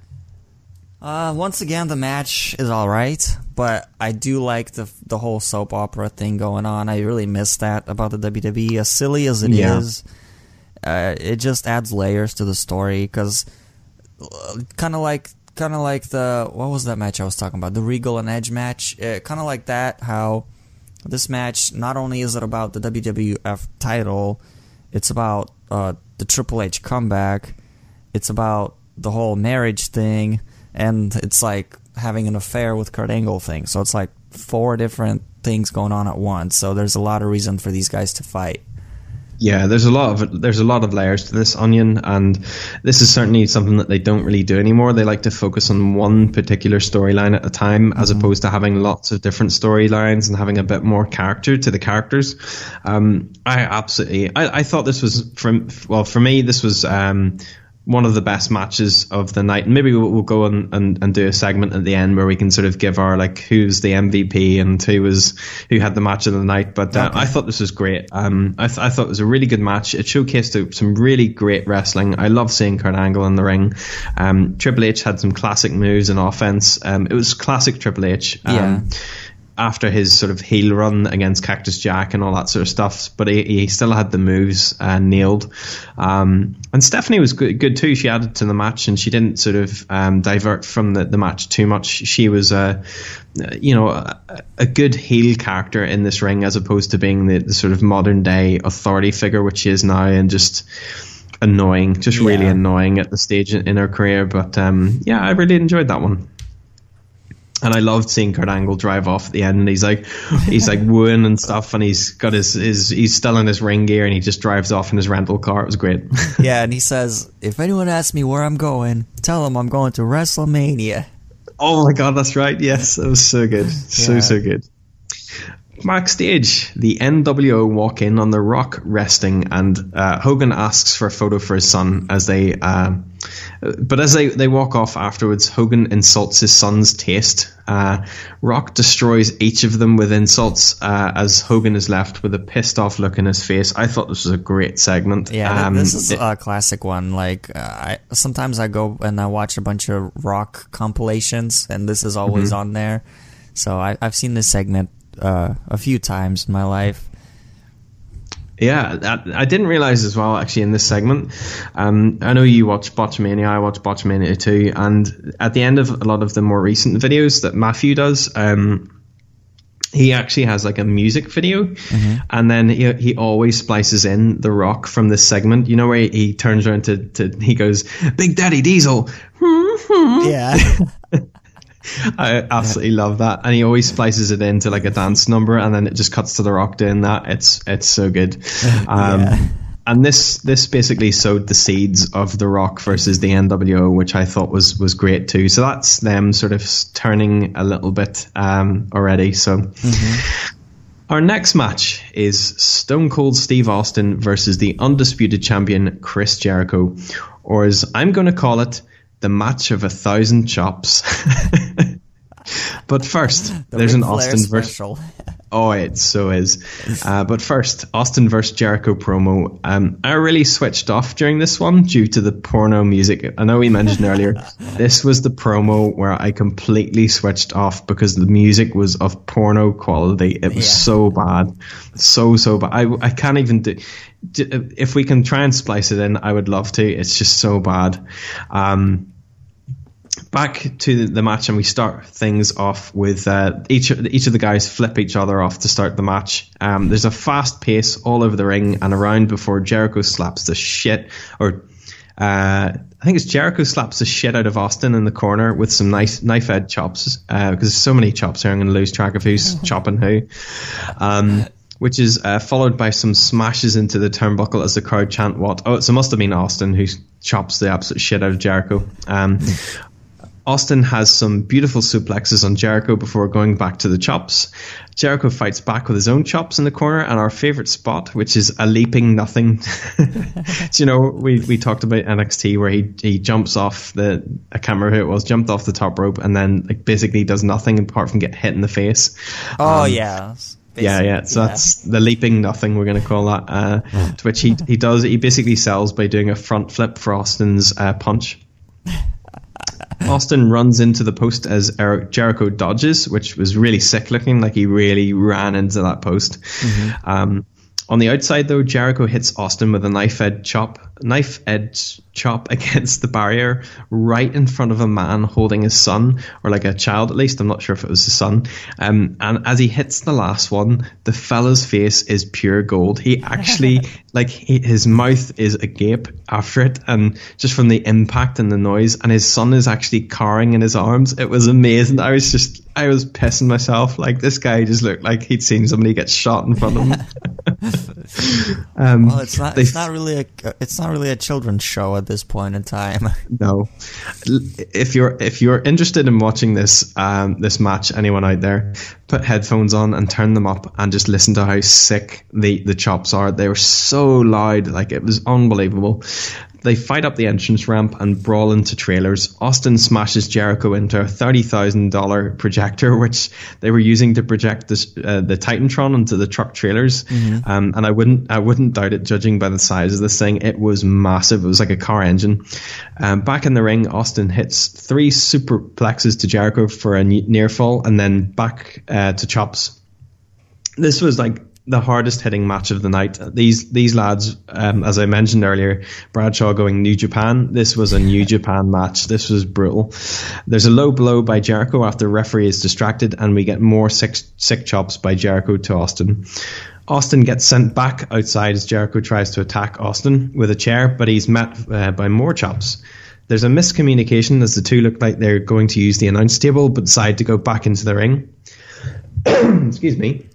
S10: Uh, once again, the match is all right, but I do like the the whole soap opera thing going on. I really miss that about the W W E. As silly as it yeah. is, uh, it just adds layers to the story because. Kind of like, kind of like the what was that match I was talking about? The Regal and Edge match. Uh, kind of like that. How this match not only is it about the W W F title, it's about uh, the Triple H comeback. It's about the whole marriage thing, and it's like having an affair with Kurt Angle thing. So it's like four different things going on at once. So there's a lot of reason for these guys to fight.
S9: Yeah, there's a lot of there's a lot of layers to this onion, and this is certainly something that they don't really do anymore. They like to focus on one particular storyline at a time, mm-hmm. as opposed to having lots of different storylines and having a bit more character to the characters. Um, I absolutely, I, I thought this was from well for me this was. Um, one of the best matches of the night. And maybe we'll, we'll go on and, and do a segment at the end where we can sort of give our, like, who's the M V P and who was, who had the match of the night. But uh, okay. I thought this was great. Um, I, th- I thought it was a really good match. It showcased some really great wrestling. I love seeing Kurt Angle in the ring. Um, Triple H had some classic moves and offense. Um, it was classic Triple H. Um, yeah. After his sort of heel run against Cactus Jack and all that sort of stuff, but he, he still had the moves uh, nailed. Um, and Stephanie was good, good too. She added to the match, and she didn't sort of um, divert from the, the match too much. She was a, you know, a, a good heel character in this ring, as opposed to being the, the sort of modern day authority figure, which she is now, and just annoying, just yeah. really annoying at the stage in, in her career. But um, yeah, I really enjoyed that one. And I loved seeing Kurt Angle drive off at the end, and he's like, he's like wooing and stuff, and he's got his, his, he's still in his ring gear, and he just drives off in his rental car. It was great.
S10: Yeah, and he says, if anyone asks me where I'm going, tell them I'm going to WrestleMania.
S9: Oh my God, that's right. Yes, it was so good. So, yeah. so good. Backstage, the N W O walk in on The Rock resting, and uh, Hogan asks for a photo for his son as they, uh, but as they, they walk off afterwards, Hogan insults his son's taste. Uh, Rock destroys each of them with insults uh, as Hogan is left with a pissed off look in his face. I thought this was a great segment.
S10: Yeah, um, this is it, a classic one. Like uh, I, sometimes I go and I watch a bunch of Rock compilations, and this is always mm-hmm. on there. So I, I've seen this segment Uh, a few times in my life.
S9: Yeah, that, I didn't realize as well, actually, in this segment. Um, I know you watch Botchamania, I watch Botchamania too, and at the end of a lot of the more recent videos that Matthew does, um, he actually has like a music video, mm-hmm. and then he he always splices in The Rock from this segment. You know where he, he turns around to, to he goes, Big Daddy Diesel.
S10: Yeah.
S9: I absolutely love that, and he always splices it into like a dance number, and then it just cuts to The Rock doing that. It's it's so good. Um, yeah. And this this basically sowed the seeds of The Rock versus the N W O, which I thought was was great too. So that's them sort of turning a little bit um, already. So. Mm-hmm. Our next match is Stone Cold Steve Austin versus the undisputed champion Chris Jericho, or as I'm going to call it, the match of a thousand chops. But first, the there's Ric an Austin versus. Oh, it so is. Uh, but first, Austin versus Jericho promo. Um, I really switched off during this one due to the porno music. I know we mentioned earlier, this was the promo where I completely switched off because the music was of porno quality. It was yeah. so bad. So, so bad. I, I can't even do... If we can try and splice it in, I would love to. It's just so bad. Um... Back to the match, and we start things off with uh, each each of the guys flip each other off to start the match. Um, there's a fast pace all over the ring and around before Jericho slaps the shit, or uh, I think it's Jericho slaps the shit out of Austin in the corner with some nice knife edge chops, uh, because there's so many chops here I'm going to lose track of who's chopping who. Um, which is uh, followed by some smashes into the turnbuckle as the crowd chant what? Oh, so it must have been Austin who chops the absolute shit out of Jericho. Um, Austin has some beautiful suplexes on Jericho before going back to the chops. Jericho fights back with his own chops in the corner, and our favourite spot, which is a leaping nothing. So, you know, we, we talked about N X T where he he jumps off the, I can't remember who it was, jumped off the top rope and then like basically does nothing apart from get hit in the face.
S10: Oh,
S9: um,
S10: yeah.
S9: Basically, yeah, yeah. So yeah. That's the leaping nothing, we're going to call that. Uh, to which he he does, he basically sells by doing a front flip for Austin's uh, punch. Austin runs into the post as Eric Jericho dodges, which was really sick looking, like he really ran into that post. Mm-hmm. Um, on the outside, though, Jericho hits Austin with a knife edge chop, knife edge chop against the barrier right in front of a man holding his son, or like a child at least. I'm not sure if it was his son. Um, and as he hits the last one, the fella's face is pure gold. He actually, like, he, his mouth is agape after it, and just from the impact and the noise, and his son is actually cowering in his arms. It was amazing. I was just, I was pissing myself. Like, this guy just looked like he'd seen somebody get shot in front of him.
S10: um, well, it's not. They, it's not really a. It's not really a children's show at this point in time.
S9: No. If you're if you're interested in watching this um, this match, anyone out there, put headphones on and turn them up and just listen to how sick the the chops are. They were so loud, like it was unbelievable. They fight up the entrance ramp and brawl into trailers. Austin smashes Jericho into a thirty thousand dollars projector, which they were using to project this, uh, the Titantron onto the truck trailers. Mm-hmm. Um, and I wouldn't I wouldn't doubt it, judging by the size of this thing. It was massive. It was like a car engine. Um, back in the ring, Austin hits three superplexes to Jericho for a near fall, and then back uh, to chops. This was like the hardest hitting match of the night. These these lads, um, as I mentioned earlier, Bradshaw going New Japan. This was a New Japan match. This was brutal. There's a low blow by Jericho after referee is distracted, and we get more sick, sick chops by Jericho to Austin. Austin gets sent back outside as Jericho tries to attack Austin with a chair, but he's met uh, by more chops. There's a miscommunication as the two look like they're going to use the announce table, but decide to go back into the ring. Excuse me.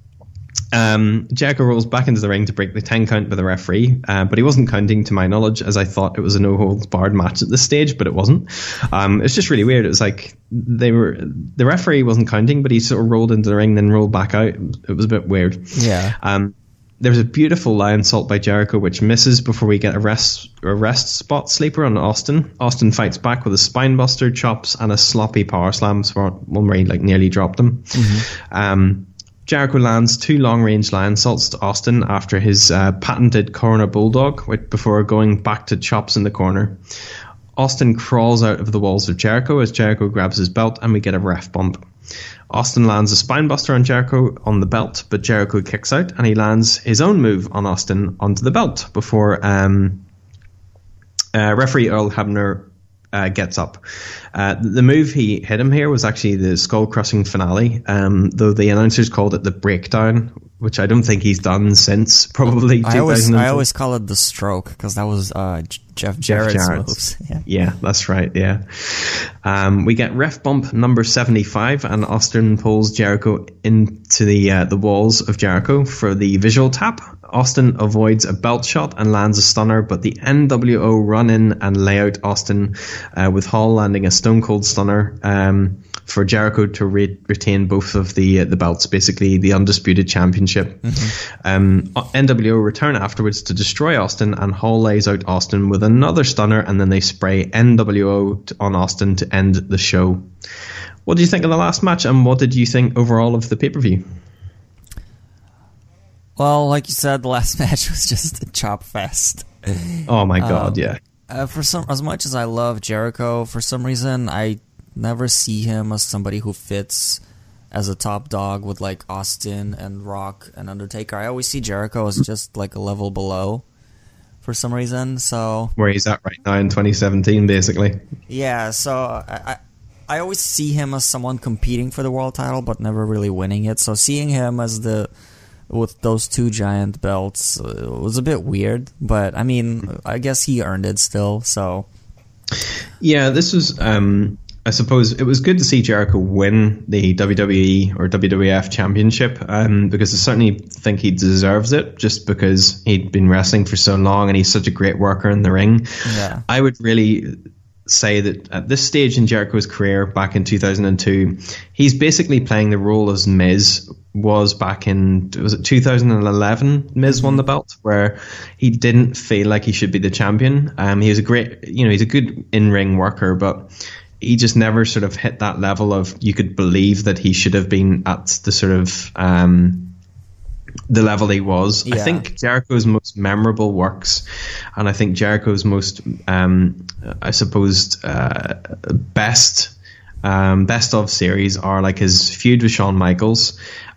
S9: Um, Jericho rolls back into the ring to break the ten count by the referee, uh, but he wasn't counting to my knowledge, as I thought it was a no holds barred match at this stage, but it wasn't. Um, it's just really weird. It was like they were the referee wasn't counting, but he sort of rolled into the ring, then rolled back out. It was a bit weird.
S10: Yeah.
S9: Um, there's a beautiful lion salt by Jericho, which misses before we get a rest a rest spot sleeper on Austin. Austin fights back with a spinebuster, chops, and a sloppy power slam, so one where he like nearly dropped him. Mm-hmm. Um. Jericho lands two long-range lion salts to Austin after his uh, patented corner bulldog, with, before going back to chops in the corner. Austin crawls out of the walls of Jericho as Jericho grabs his belt, and we get a ref bump. Austin lands a spinebuster on Jericho on the belt, but Jericho kicks out, and he lands his own move on Austin onto the belt before um, uh, referee Earl Hebner Uh, gets up. Uh, the move he hit him here was actually the skull-crushing finale, um, though the announcers called it the breakdown, which I don't think he's done since probably
S10: I always, I always call it the stroke, because that was uh, Jeff Jarrett's, Jeff Jarrett's moves.
S9: Yeah. yeah, that's right, yeah. Um, we get ref bump number seventy-five, and Austin pulls Jericho into the uh, the walls of Jericho for the visual tap. Austin avoids a belt shot and lands a stunner, but the N W O run in and lay out Austin uh, with Hall landing a Stone Cold Stunner. Um, for Jericho to re- retain both of the uh, the belts, basically the undisputed championship. Mm-hmm. Um, N W O return afterwards to destroy Austin, and Hall lays out Austin with another stunner, and then they spray N W O on Austin to end the show. What do you think of the last match, and what did you think overall of the pay-per-view?
S10: Well, like you said, the last match was just a chop fest.
S9: Oh my god,
S10: um,
S9: yeah.
S10: Uh, for some, as much as I love Jericho, for some reason I never see him as somebody who fits as a top dog with like Austin and Rock and Undertaker. I always see Jericho as just like a level below for some reason. So
S9: where he's at right now in twenty seventeen, basically.
S10: Yeah, so I, I I always see him as someone competing for the world title, but never really winning it. So seeing him as the with those two giant belts uh, was a bit weird. But I mean, I guess he earned it still. So
S9: yeah, this was. Um, I suppose it was good to see Jericho win the W W E or W W F Championship, um, because I certainly think he deserves it, just because he'd been wrestling for so long and he's such a great worker in the ring.
S10: Yeah.
S9: I would really say that at this stage in Jericho's career, back in two thousand two, he's basically playing the role as Miz was back in, was it two thousand eleven? Miz mm-hmm. won the belt, where he didn't feel like he should be the champion. Um, he was a great, you know, he's a good in-ring worker, but he just never sort of hit that level of, you could believe that he should have been at the sort of um, the level he was. Yeah. I think Jericho's most memorable works, and I think Jericho's most, um, I suppose, uh, best um, best of series are like his feud with Shawn Michaels,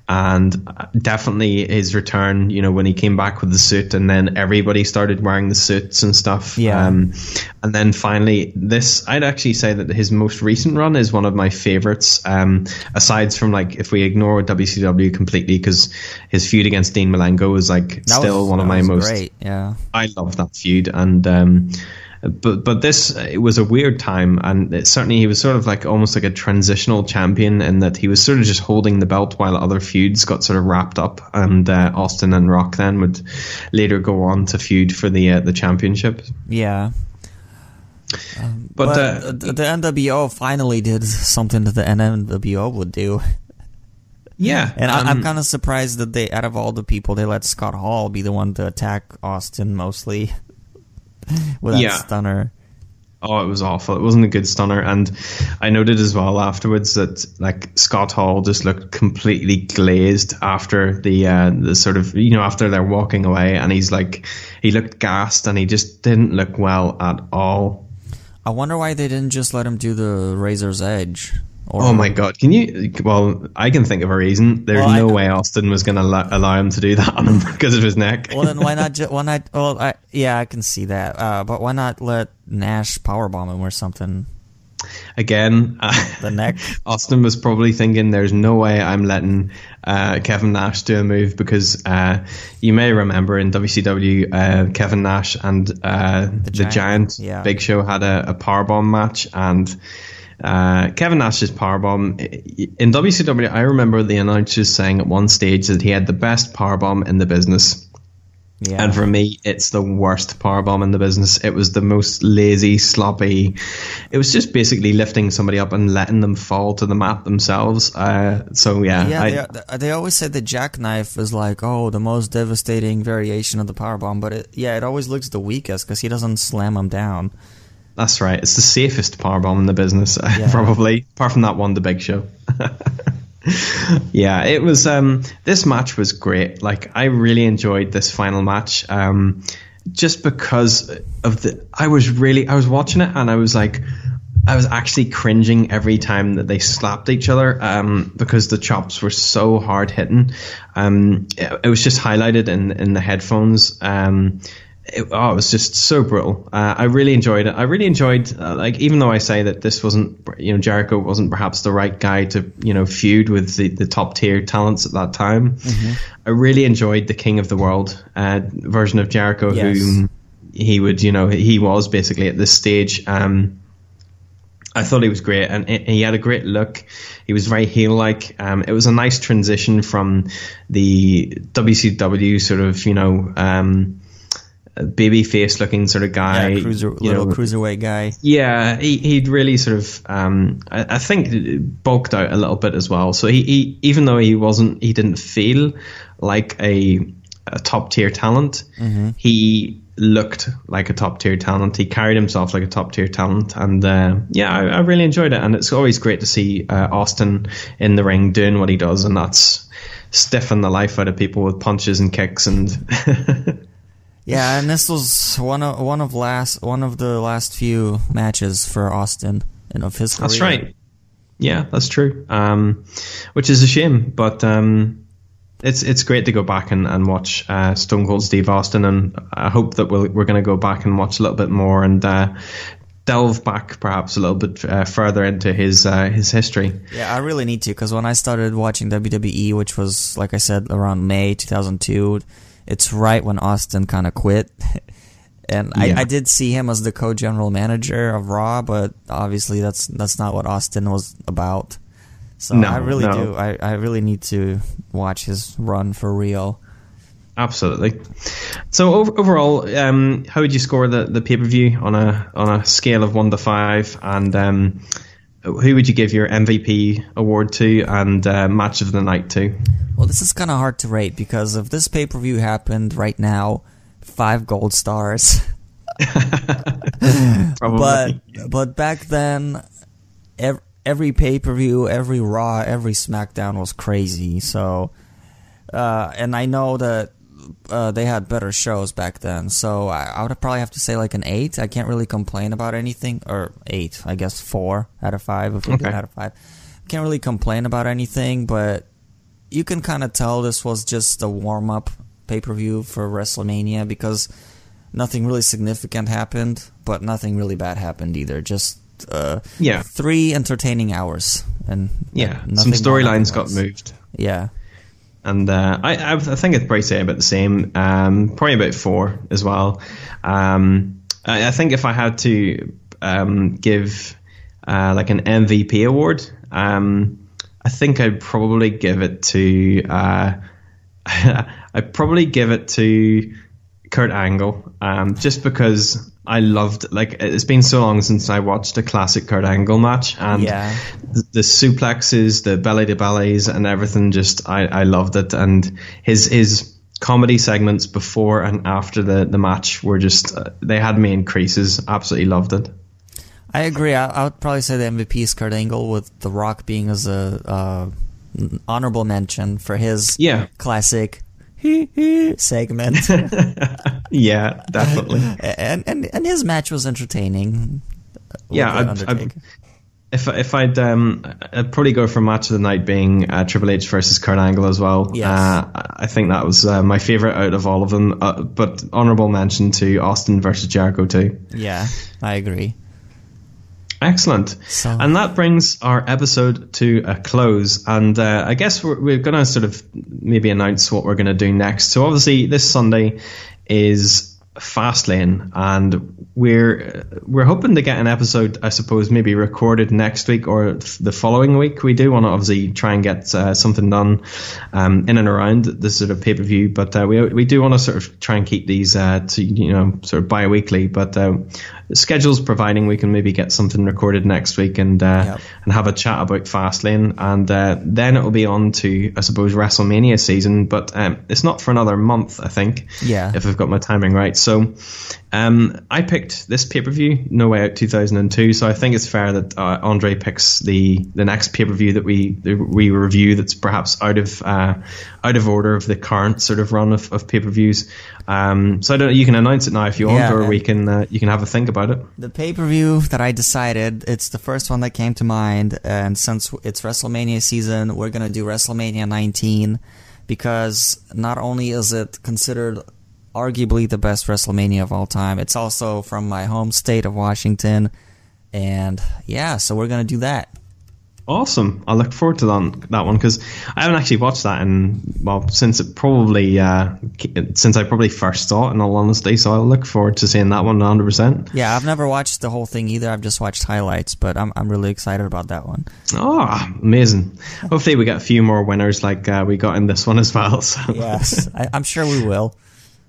S9: and definitely his return, you know, when he came back with the suit and then everybody started wearing the suits and stuff.
S10: Yeah.
S9: Um, and then finally this, I'd actually say that his most recent run is one of my favorites, um, aside from, like, if we ignore W C W completely, because his feud against Dean Malenko is like
S10: that
S9: still
S10: was,
S9: one of my most,
S10: great. Yeah.
S9: I love that feud. And, um, But but this, it was a weird time, and it, certainly he was sort of like almost like a transitional champion in that he was sort of just holding the belt while other feuds got sort of wrapped up, and uh, Austin and Rock then would later go on to feud for the uh, the championship.
S10: Yeah. Um,
S9: but
S10: but
S9: uh,
S10: the, the N W O finally did something that the N W O would do.
S9: Yeah.
S10: And
S9: um,
S10: I, I'm kind of surprised that they, out of all the people, they let Scott Hall be the one to attack Austin mostly. With that yeah. stunner.
S9: Oh, it was awful. It wasn't a good stunner. And I noted as well afterwards that, like, Scott Hall just looked completely glazed after the uh, the sort of, you know, after they're walking away, and he's like, he looked gassed and he just didn't look well at all.
S10: I wonder why they didn't just let him do the Razor's Edge. Or,
S9: oh my god, can you, well, I can think of a reason. There's well, no way Austin was going to allow, allow him to do that on him because of his neck.
S10: Well, then why not, ju- why not, well, I, yeah, I can see that, uh, but why not let Nash powerbomb him or something?
S9: Again, uh,
S10: the neck.
S9: Austin was probably thinking, there's no way I'm letting uh, Kevin Nash do a move, because uh, you may remember in W C W, uh, Kevin Nash and uh, the, the Giant, Giant
S10: yeah.
S9: Big Show had a, a powerbomb match, and Uh, Kevin Nash's powerbomb in W C W, I remember the announcers saying at one stage that he had the best powerbomb in the business. Yeah. And for me, it's the worst powerbomb in the business. It was the most lazy, sloppy. It was just basically lifting somebody up and letting them fall to the mat themselves. Uh, so yeah,
S10: yeah.
S9: I,
S10: they, they always said the jackknife is like, oh, the most devastating variation of the powerbomb, but it, yeah, it always looks the weakest because he doesn't slam them down.
S9: That's right. It's the safest powerbomb in the business, yeah. probably, apart from that one, the Big Show. yeah, it was. Um, this match was great. Like, I really enjoyed this final match, um, just because of the. I was really. I was watching it, and I was like, I was actually cringing every time that they slapped each other, um, because the chops were so hard hitting. Um, it, it was just highlighted in in the headphones. Um, It, oh, it was just so brutal. Uh, I really enjoyed it. I really enjoyed, uh, like, even though I say that this wasn't, you know, Jericho wasn't perhaps the right guy to, you know, feud with the, the top tier talents at that time. Mm-hmm. I really enjoyed the King of the World uh, version of Jericho, yes. who he would, you know, he was basically at this stage. Um, I thought he was great, and he had a great look. He was very heel-like. Um, it was a nice transition from the W C W sort of, you know, um, baby face looking sort of guy,
S10: yeah, cruiser, little know, cruiserweight guy.
S9: Yeah, he he'd really sort of, um, I, I think, bulked out a little bit as well. So he, he even though he wasn't, he didn't feel like a a top tier talent. Mm-hmm. He looked like a top tier talent. He carried himself like a top tier talent, and uh, yeah, I, I really enjoyed it. And it's always great to see uh, Austin in the ring doing what he does, and that's stiffen the life out of people with punches and kicks. And
S10: yeah, and this was one of one of last one of the last few matches for Austin and of his career.
S9: That's right. Yeah, that's true. Um, which is a shame, but. Um, It's it's great to go back and, and watch uh, Stone Cold Steve Austin, and I hope that we'll, we're going to go back and watch a little bit more and uh, delve back perhaps a little bit uh, further into his uh, his history.
S10: Yeah, I really need to, because when I started watching W W E, which was, like I said, around May two thousand two, it's right when Austin kind of quit. And yeah. I, I did see him as the co-general manager of Raw, but obviously that's that's not what Austin was about. So no, I really no. do. I, I really need to watch his run for real.
S9: Absolutely. So over, overall, um, how would you score the, the pay-per-view on a on a scale of one to five? And um, who would you give your M V P award to and uh, match of the night to?
S10: Well, this is kind of hard to rate, because if this pay-per-view happened right now, five gold stars.
S9: Probably.
S10: But but back then, every Every pay-per-view, every Raw, every SmackDown was crazy. So, uh, and I know that uh, they had better shows back then. So I, I would probably have to say like an eight. I can't really complain about anything. Or eight, I guess four out of five. If we
S9: okay.
S10: get out of five, can't really complain about anything. But you can kind of tell this was just a warm-up pay-per-view for WrestleMania, because nothing really significant happened, but nothing really bad happened either. Just Uh,
S9: yeah,
S10: three entertaining hours, and
S9: yeah, some storylines got moved.
S10: Yeah,
S9: and uh, I, I think I'd probably say about the same. Um, probably about four as well. Um, I, I think if I had to um, give uh, like an M V P award, um, I think I'd probably give it to. Uh, I'd probably give it to Kurt Angle, um, just because I loved, like, it's been so long since I watched a classic Kurt Angle match, and
S10: yeah.
S9: the, the suplexes, the belly to bellies, and everything. Just I, I loved it, and his his comedy segments before and after the, the match were just uh, they had me in creases. Absolutely loved it.
S10: I agree. I, I would probably say the M V P is Kurt Angle, with The Rock being as a uh, honorable mention for his
S9: yeah.
S10: classic segment.
S9: Yeah, definitely.
S10: and, and and his match was entertaining.
S9: Yeah, I'd, I'd, if if I'd um, I'd probably go for match of the night being uh, Triple H versus Kurt Angle as well.
S10: Yes.
S9: Uh, I think that was uh, my favorite out of all of them. Uh, but honorable mention to Austin versus Jericho too.
S10: Yeah, I agree.
S9: Excellent.
S10: So.
S9: And that brings our episode to a close. And uh, I guess we're, we're going to sort of maybe announce what we're going to do next. So obviously this Sunday is Fastlane, and we're we're hoping to get an episode, I suppose, maybe recorded next week or the following week. We do want to obviously try and get uh, something done um, in and around this sort of pay-per-view, but uh, we we do want to sort of try and keep these uh, to, you know, sort of bi-weekly, but uh, the schedule's providing we can maybe get something recorded next week and uh, yep. and have a chat about Fastlane, and uh, then it'll be on to, I suppose, WrestleMania season, but um, it's not for another month, I think,
S10: yeah.
S9: if I've got my timing right. So um, I picked this pay-per-view, No Way Out two thousand two, so I think it's fair that uh, Andre picks the, the next pay-per-view that we we review that's perhaps out of uh, out of order of the current sort of run of, of pay-per-views. Um, so I don't know, you can announce it now if you want, yeah, or we can uh, you can have a think about it.
S10: The pay-per-view that I decided, it's the first one that came to mind, and since it's WrestleMania season, we're going to do WrestleMania nineteen, because not only is it considered arguably the best WrestleMania of all time, it's also from my home state of Washington, and yeah, so we're going to do that.
S9: Awesome. I look forward to that, that one, because I haven't actually watched that in, well, since it probably, uh, since I probably first saw it, in all honesty, so I'll look forward to seeing that one one hundred percent.
S10: Yeah, I've never watched the whole thing either. I've just watched highlights, but I'm I'm really excited about that one.
S9: Oh, amazing. Hopefully we get a few more winners like uh, we got in this one as well. So.
S10: Yes, I, I'm sure we will.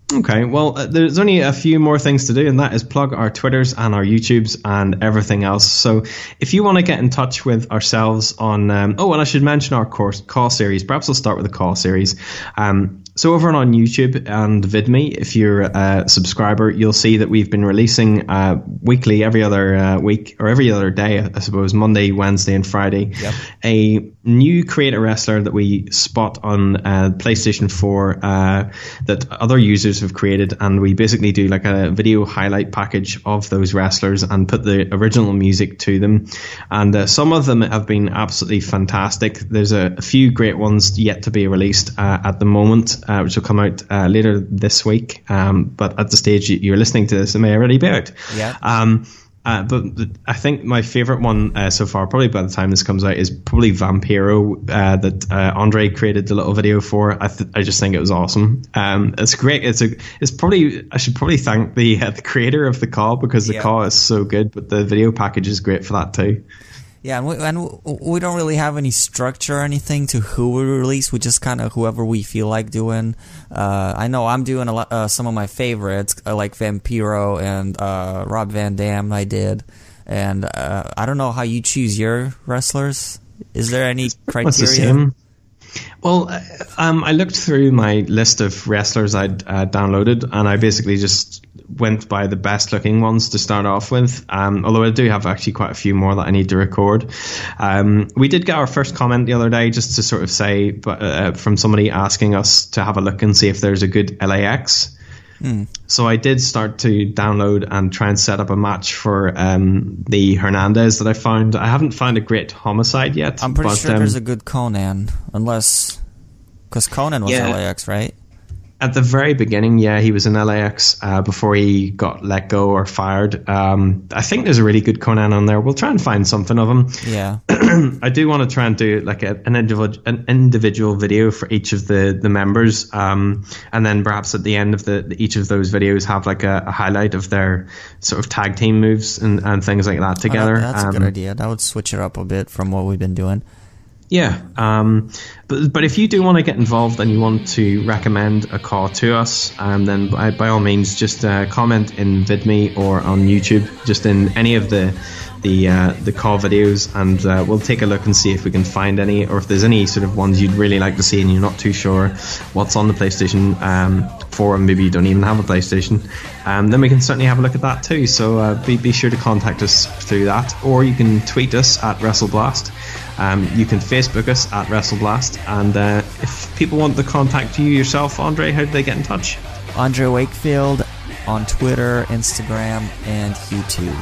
S9: Okay, well, uh, there's only a few more things to do, and that is plug our Twitters and our YouTubes and everything else. So if you want to get in touch with ourselves on... Um, oh, and I should mention our course, call series. Perhaps I'll start with the call series. Um, so over on YouTube and VidMe, if you're a subscriber, you'll see that we've been releasing uh, weekly, every other uh, week, or every other day, I suppose, Monday, Wednesday, and Friday,
S10: yep.
S9: a new creator wrestler that we spot on uh, PlayStation four uh, that other users have created, and we basically do like a video highlight package of those wrestlers and put the original music to them. And uh, some of them have been absolutely fantastic. There's a, a few great ones yet to be released uh, at the moment, uh, which will come out uh, later this week. Um, but at the stage you're listening to this, it may already be out.
S10: Yeah.
S9: Um, Uh, but I think my favorite one uh, so far, probably by the time this comes out, is probably Vampiro uh, that uh, Andre created the little video for. I, th- I just think it was awesome. Um, it's great. It's a. It's probably I should probably thank the uh, the creator of the call, because the
S10: yeah.
S9: call is so good. But the video package is great for that too.
S10: Yeah, and we, and we don't really have any structure or anything to who we release. We just kind of whoever we feel like doing. Uh, I know I'm doing a lot, uh, some of my favorites, uh, like Vampiro and uh, Rob Van Dam I did. And uh, I don't know how you choose your wrestlers. Is there any criteria?
S9: It's the same. Well, um, I looked through my list of wrestlers I'd uh, downloaded, and I basically just went by the best looking ones to start off with, um, although I do have actually quite a few more that I need to record. Um, we did get our first comment the other day just to sort of say, but, uh, from somebody asking us to have a look and see if there's a good L A X. Mm. So I did start to download and try and set up a match for um, the Hernandez that I found. I haven't found a great Homicide yet.
S10: I'm pretty
S9: but,
S10: sure
S9: um,
S10: there's a good Conan, unless... Because Conan was
S9: yeah.
S10: L A X, right?
S9: At the very beginning, yeah, he was in L A X uh, before he got let go or fired. Um, I think there's a really good Conan on there. We'll try and find something of him.
S10: Yeah.
S9: I do want to try and do like a, an, individual, an individual video for each of the, the members. Um, and then perhaps at the end of the each of those videos have like a, a highlight of their sort of tag team moves and, and things like that together.
S10: Oh, that, that's
S9: um,
S10: a good idea. That would switch it up a bit from what we've been doing.
S9: Yeah, um, but but if you do want to get involved and you want to recommend a call to us, um, then by, by all means just uh, comment in VidMe or on YouTube, just in any of the the uh, the call videos, and uh, we'll take a look and see if we can find any, or if there's any sort of ones you'd really like to see and you're not too sure what's on the PlayStation um, forum, maybe you don't even have a PlayStation, um, then we can certainly have a look at that too. So uh, be, be sure to contact us through that, or you can tweet us at WrestleBlast. Um, you can Facebook us at WrestleBlast, and uh, if people want to contact you yourself, Andre, how do they get in touch?
S10: Andre Wakefield on Twitter, Instagram, and YouTube.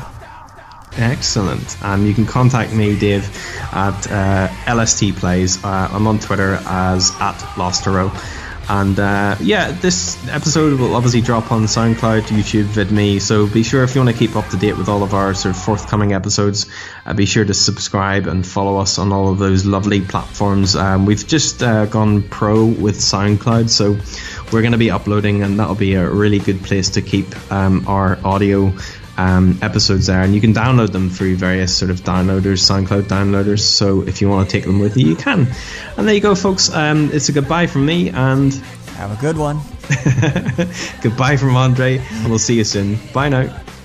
S9: Excellent. And you can contact me, Dave, at uh, L S T Plays. Uh, I'm on Twitter as at Lostero. And uh, yeah, this episode will obviously drop on SoundCloud, YouTube, VidMe, so be sure, if you want to keep up to date with all of our sort of forthcoming episodes, uh, be sure to subscribe and follow us on all of those lovely platforms. Um, we've just uh, gone pro with SoundCloud, so we're going to be uploading, and that'll be a really good place to keep um, our audio Um, episodes there, and you can download them through various sort of downloaders, SoundCloud downloaders, so if you want to take them with you, you can. And there you go, folks. Um, it's a goodbye from me, and
S10: have a good one.
S9: Goodbye from Andre, and we'll see you soon. Bye now.